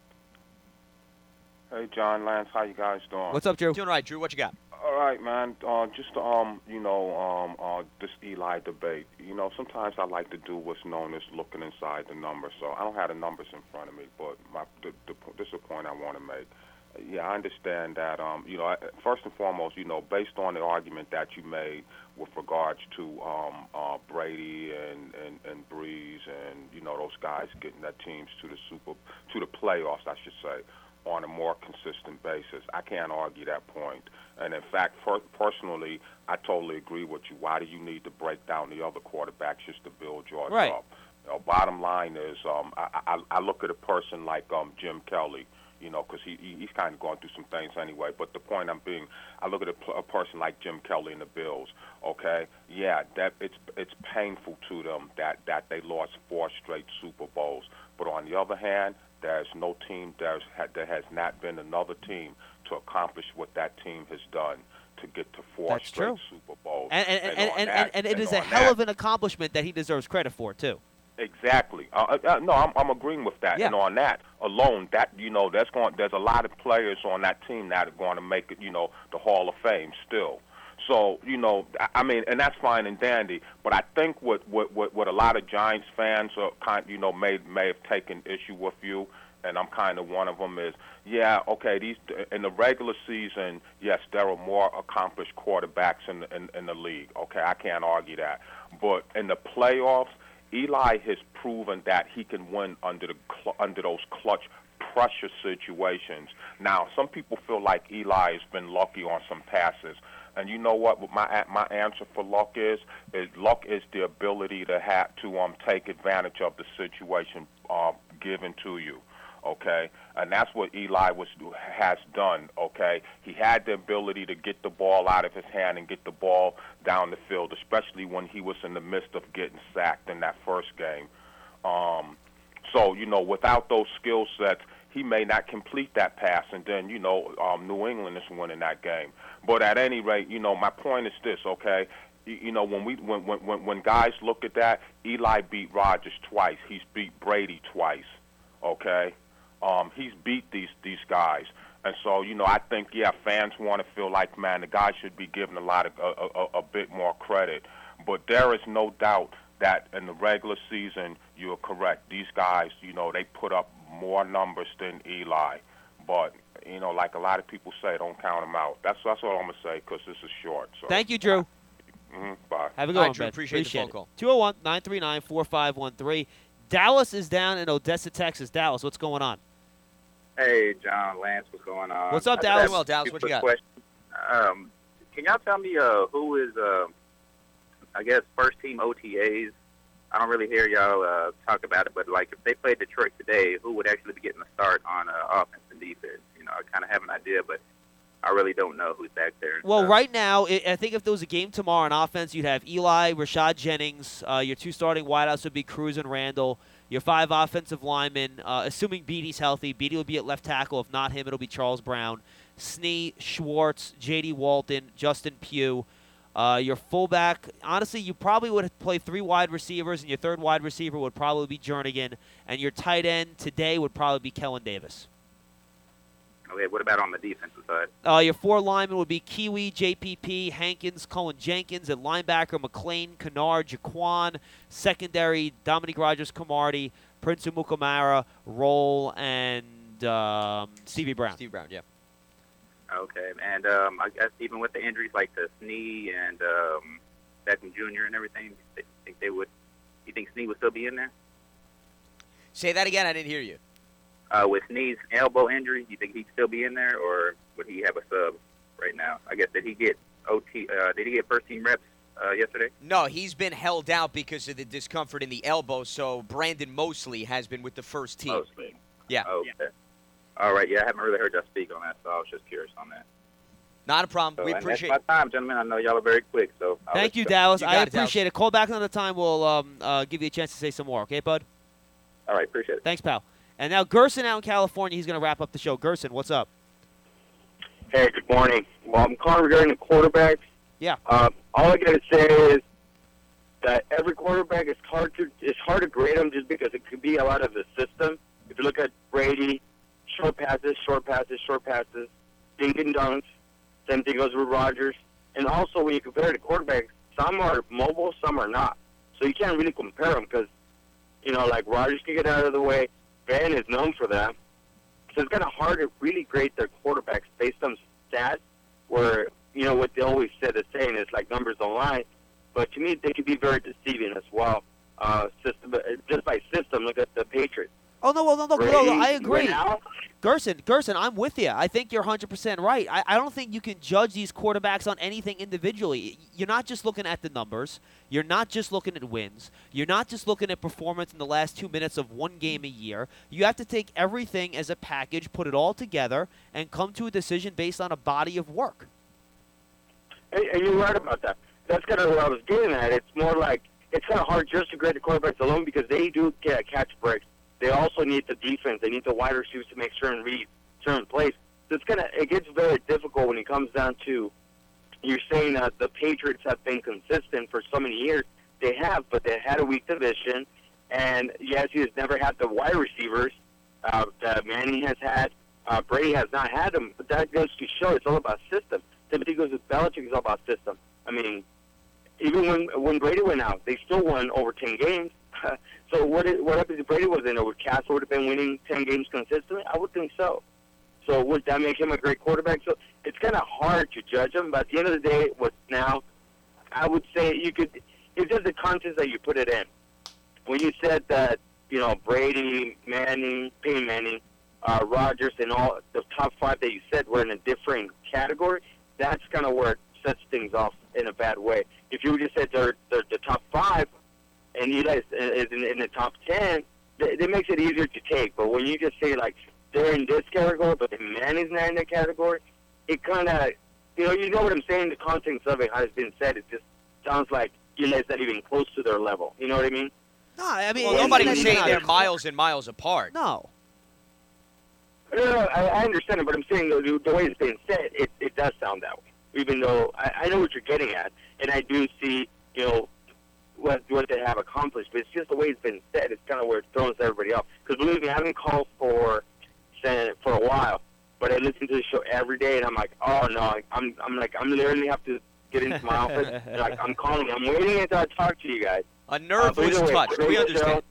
Hey, John, Lance, how you guys doing? What's up, Drew? Doing all right, Drew. What you got? All right, man. Just this Eli debate. Sometimes I like to do what's known as looking inside the numbers. So I don't have the numbers in front of me, but this is a point I want to make. Yeah, I understand that. First and foremost, based on the argument that you made with regards to Brady and Breeze and those guys getting their teams to the playoffs, I should say, on a more consistent basis, I can't argue that point. And in fact, personally, I totally agree with you. Why do you need to break down the other quarterbacks just to build yours up? Bottom line is, I look at a person like Jim Kelly. Because he's kind of going through some things anyway. But the point I look at a person like Jim Kelly and the Bills. Okay, yeah, that it's painful to them that they lost 4 straight Super Bowls. But on the other hand, there's no team there has not been another team to accomplish what that team has done to get to 4 straight Super Bowls. And it is a hell of an accomplishment that he deserves credit for too. Exactly. No, I'm agreeing with that. Yeah. And on that alone, there's a lot of players on that team that are going to make it, the Hall of Fame still. So, and that's fine and dandy. But I think what a lot of Giants fans are may have taken issue with you, and I'm kind of one of them, is, yeah, okay, these in the regular season, yes, there are more accomplished quarterbacks in the league. Okay, I can't argue that. But in the playoffs, Eli has proven that he can win under those clutch pressure situations. Now, some people feel like Eli has been lucky on some passes. And you know what my answer for luck is the ability to take advantage of the situation given to you. Okay, and that's what Eli has done. Okay, he had the ability to get the ball out of his hand and get the ball down the field, especially when he was in the midst of getting sacked in that first game. So without those skill sets, he may not complete that pass, and then New England is winning that game. But at any rate, my point is this. Okay, when guys look at that, Eli beat Rodgers twice. He's beat Brady twice. Okay. He's beat these guys, and so I think fans want to feel like, man, the guy should be given a bit more credit. But there is no doubt that in the regular season, you are correct. These guys, they put up more numbers than Eli, but like a lot of people say, don't count them out. That's all I'm gonna say because this is short. So. Thank you, Drew. Bye. Have a good one, Drew. Ben. Appreciate the phone call. 201-939-4513. Dallas is down in Odessa, Texas. Dallas, what's going on? Hey, John, Lance, what's going on? What's up, Dallas? Well, Dallas, what you got? Question. Can y'all tell me who is, first-team OTAs? I don't really hear y'all talk about it, but, if they played Detroit today, who would actually be getting a start on offense and defense? I kind of have an idea, but I really don't know who's back there. Well, right now, I think if there was a game tomorrow on offense, you'd have Eli, Rashad Jennings. Your 2 starting wideouts would be Cruz and Randall. Your 5 offensive linemen, assuming Beattie's healthy. Beattie will be at left tackle. If not him, it'll be Charles Brown. Snee, Schwartz, J.D. Walton, Justin Pugh. Your fullback, honestly, you probably would play 3 wide receivers, and your 3rd wide receiver would probably be Jernigan. And your tight end today would probably be Kellen Davis. Okay, what about on the defensive side? Your 4 linemen would be Kiwi, JPP, Hankins, Cullen Jenkins. At linebacker, McLean, Kennard, Jaquan. Secondary, Dominique Rodgers-Cromartie, Prince Umukamara, Roll, and Stevie Brown. Stevie Brown, yeah. Okay, and I guess even with the injuries like the Snee and Beckham Jr. and everything, you think Snee would still be in there? Say that again. I didn't hear you. With Snee's elbow injury, you think he'd still be in there, or would he have a sub right now? I guess did he get first team reps yesterday? No, he's been held out because of the discomfort in the elbow, so Brandon Mosley has been with the first team. Mosley. Yeah. Okay. All right. Yeah, I haven't really heard y'all speak on that, so I was just curious on that. Not a problem. So, We and appreciate that's my time, gentlemen. I know y'all are very quick, so Thank you, Dallas. You I got it, appreciate it. Call back another time. We'll give you a chance to say some more. Okay, bud? All right. Appreciate it. Thanks, pal. And now Gerson out in California. He's going to wrap up the show. Gerson, what's up? Hey, good morning. Well, I'm calling regarding the quarterbacks. Yeah. All I got to say is that every quarterback is hard to grade them just because it could be a lot of the system. If you look at Brady, short passes, dink and dunks. Same thing goes with Rodgers. And also, when you compare the quarterbacks, some are mobile, some are not. So you can't really compare them because, like Rodgers can get out of the way. Van is known for that. So it's kind of hard to really grade their quarterbacks based on stats where, what they always said the saying is like numbers don't lie. But to me, they can be very deceiving as well. Just by system, look at the Patriots. Oh, no, I agree. Now, Gerson, I'm with you. I think you're 100% right. I don't think you can judge these quarterbacks on anything individually. You're not just looking at the numbers. You're not just looking at wins. You're not just looking at performance in the last 2 minutes of one game a year. You have to take everything as a package, put it all together, and come to a decision based on a body of work. and you're right about that. That's kind of what I was getting at. It's more like it's kind of hard just to grade the quarterbacks alone because they do catch breaks. They also need the defense. They need the wide receivers to make certain reads, certain plays. So it gets very difficult when it comes down to you're saying that the Patriots have been consistent for so many years. They have, but they had a weak division. And, yes, he has never had the wide receivers that Manning has had. Brady has not had them. But that goes to show it's all about system. Same thing goes with Belichick. It's all about system. I mean, even when Brady went out, they still won over 10 games. So what happens if Brady was in? Would Castle would have been winning 10 games consistently? I would think so. So would that make him a great quarterback? So it's kind of hard to judge him. But at the end of the day, I would say it's just the context that you put it in. When you said that, Brady, Manning, Peyton Manning, Rodgers, and all the top five that you said were in a different category, that's kind of where it sets things off in a bad way. If you just said they're the top five, and Eli is in the top 10, that makes it easier to take. But when you just say, like, they're in this category, but then Manning's not in that category, it kind of, you know what I'm saying? The context of it, how it's been said, it just sounds like Eli's not even close to their level. You know what I mean? No, I mean, well, nobody was saying they're miles and miles apart. No. No, I understand it, but I'm saying the way it's being said, it does sound that way. Even though I know what you're getting at, and I do see, what they have accomplished, but it's just the way it's been said. It's kind of where it throws everybody off. Because believe me, I haven't called for Senate for a while, but I listen to the show every day, and I'm like, oh no, I'm literally have to get into my office, and I'm calling, I'm waiting until I talk to you guys. A nerve was touched. We understand.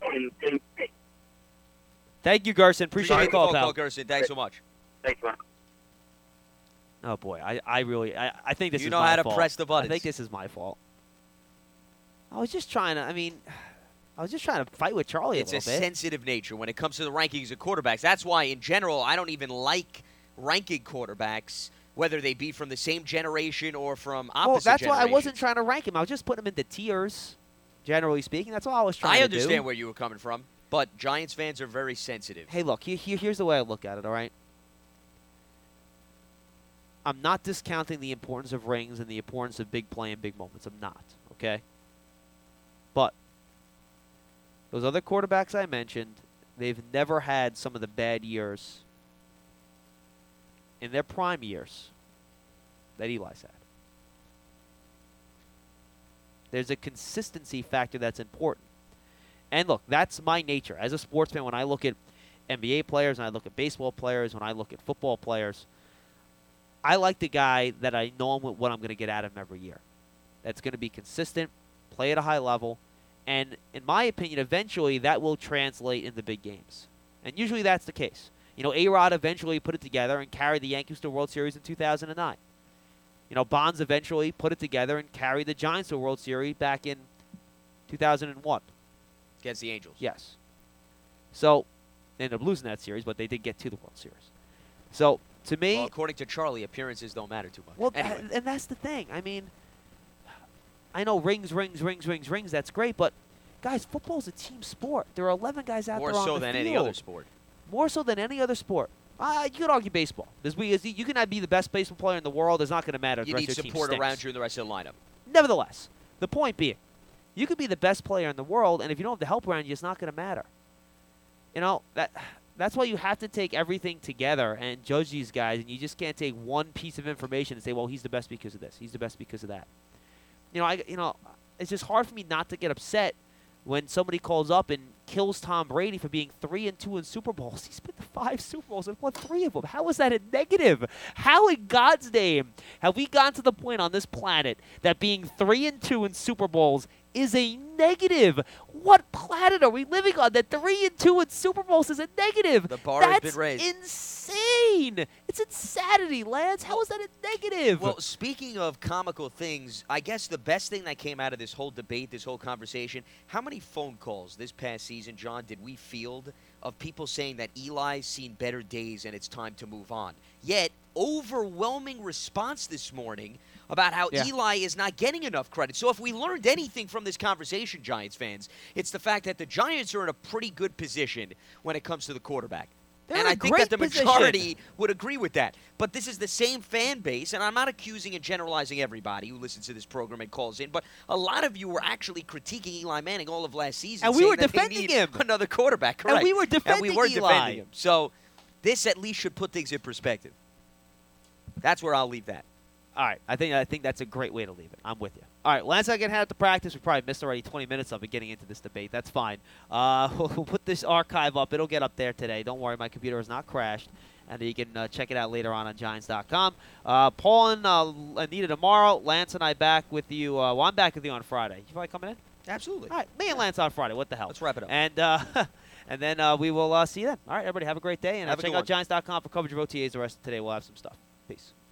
Thank you, Gerson. Appreciate your call, pal. Gerson. Thanks so much. Thanks, man. Oh boy, I really think this is my fault. You know how to press the buttons. I think this is my fault. I was just trying to fight with Charlie a little bit. It's a sensitive nature when it comes to the rankings of quarterbacks. That's why, in general, I don't even like ranking quarterbacks, whether they be from the same generation or from opposite that's generations. why I wasn't trying to rank him. I was just putting him into tiers, generally speaking. That's all I was trying to do. I understand where you were coming from, but Giants fans are very sensitive. Hey, look, here's the way I look at it, all right? I'm not discounting the importance of rings and the importance of big play and big moments. I'm not, okay? But those other quarterbacks I mentioned, they've never had some of the bad years in their prime years that Eli's had. There's a consistency factor that's important. And look, that's my nature. As a sports fan, when I look at NBA players, and I look at baseball players, when I look at football players, I like the guy that I know what I'm going to get out of him every year. That's going to be consistent, play at a high level, and in my opinion, eventually that will translate into big games. And usually that's the case. A-Rod eventually put it together and carried the Yankees to a World Series in 2009. Bonds eventually put it together and carried the Giants to a World Series back in 2001. Against the Angels. Yes. So, they ended up losing that series, but they did get to the World Series. So, to me... Well, according to Charlie, appearances don't matter too much. Well, anyway. and that's the thing. I mean, I know rings. That's great, but guys, football's a team sport. There are 11 guys out More there on so the than field. any other sport. More so than any other sport. You could argue baseball. You can be the best baseball player in the world. It's not going to matter. You the need rest of your support team around stinks. you in the rest of the lineup. Nevertheless, the point being, you could be the best player in the world, and if you don't have the help around you, it's not going to matter. You know, that's why you have to take everything together and judge these guys, and you just can't take one piece of information and say, well, he's the best because of this. He's the best because of that. It's just hard for me not to get upset when somebody calls up and kills Tom Brady for being 3-2 in Super Bowls. He's been to 5 Super Bowls and won 3 of them. How is that a negative? How in God's name have we gotten to the point on this planet that being 3-2 in Super Bowls is a negative? What planet are we living on that 3-2 in Super Bowls is a negative? The bar has been raised. That's insane. It's insanity, Lance. How is that a negative? Well, speaking of comical things, I guess the best thing that came out of this whole debate, this whole conversation, how many phone calls this past season, John, did we field of people saying that Eli's seen better days and it's time to move on? Yet, overwhelming response this morning about how Eli is not getting enough credit. So if we learned anything from this conversation, Giants fans, it's the fact that the Giants are in a pretty good position when it comes to the quarterback. They're and in I a think that the great majority position. would agree with that. But this is the same fan base, and I'm not accusing and generalizing everybody who listens to this program and calls in, but a lot of you were actually critiquing Eli Manning all of last season. And we saying were that they defending need him. Another quarterback, correct. And we were defending Eli. him. So this at least should put things in perspective. That's where I'll leave that. All right, I think that's a great way to leave it. I'm with you. All right, Lance and I can head out to practice. We probably missed already 20 minutes of it getting into this debate. That's fine. We'll put this archive up. It'll get up there today. Don't worry, my computer has not crashed. And you can check it out later on Giants.com. Paul and Anita tomorrow. Lance and I back with you. Well, I'm back with you on Friday. You probably coming in? Absolutely. All right, me and Lance on Friday. What the hell? Let's wrap it up. And and then we will see you then. All right, everybody, have a great day. And Have a check good out one. Giants.com for coverage of OTAs the rest of today. We'll have some stuff. Peace.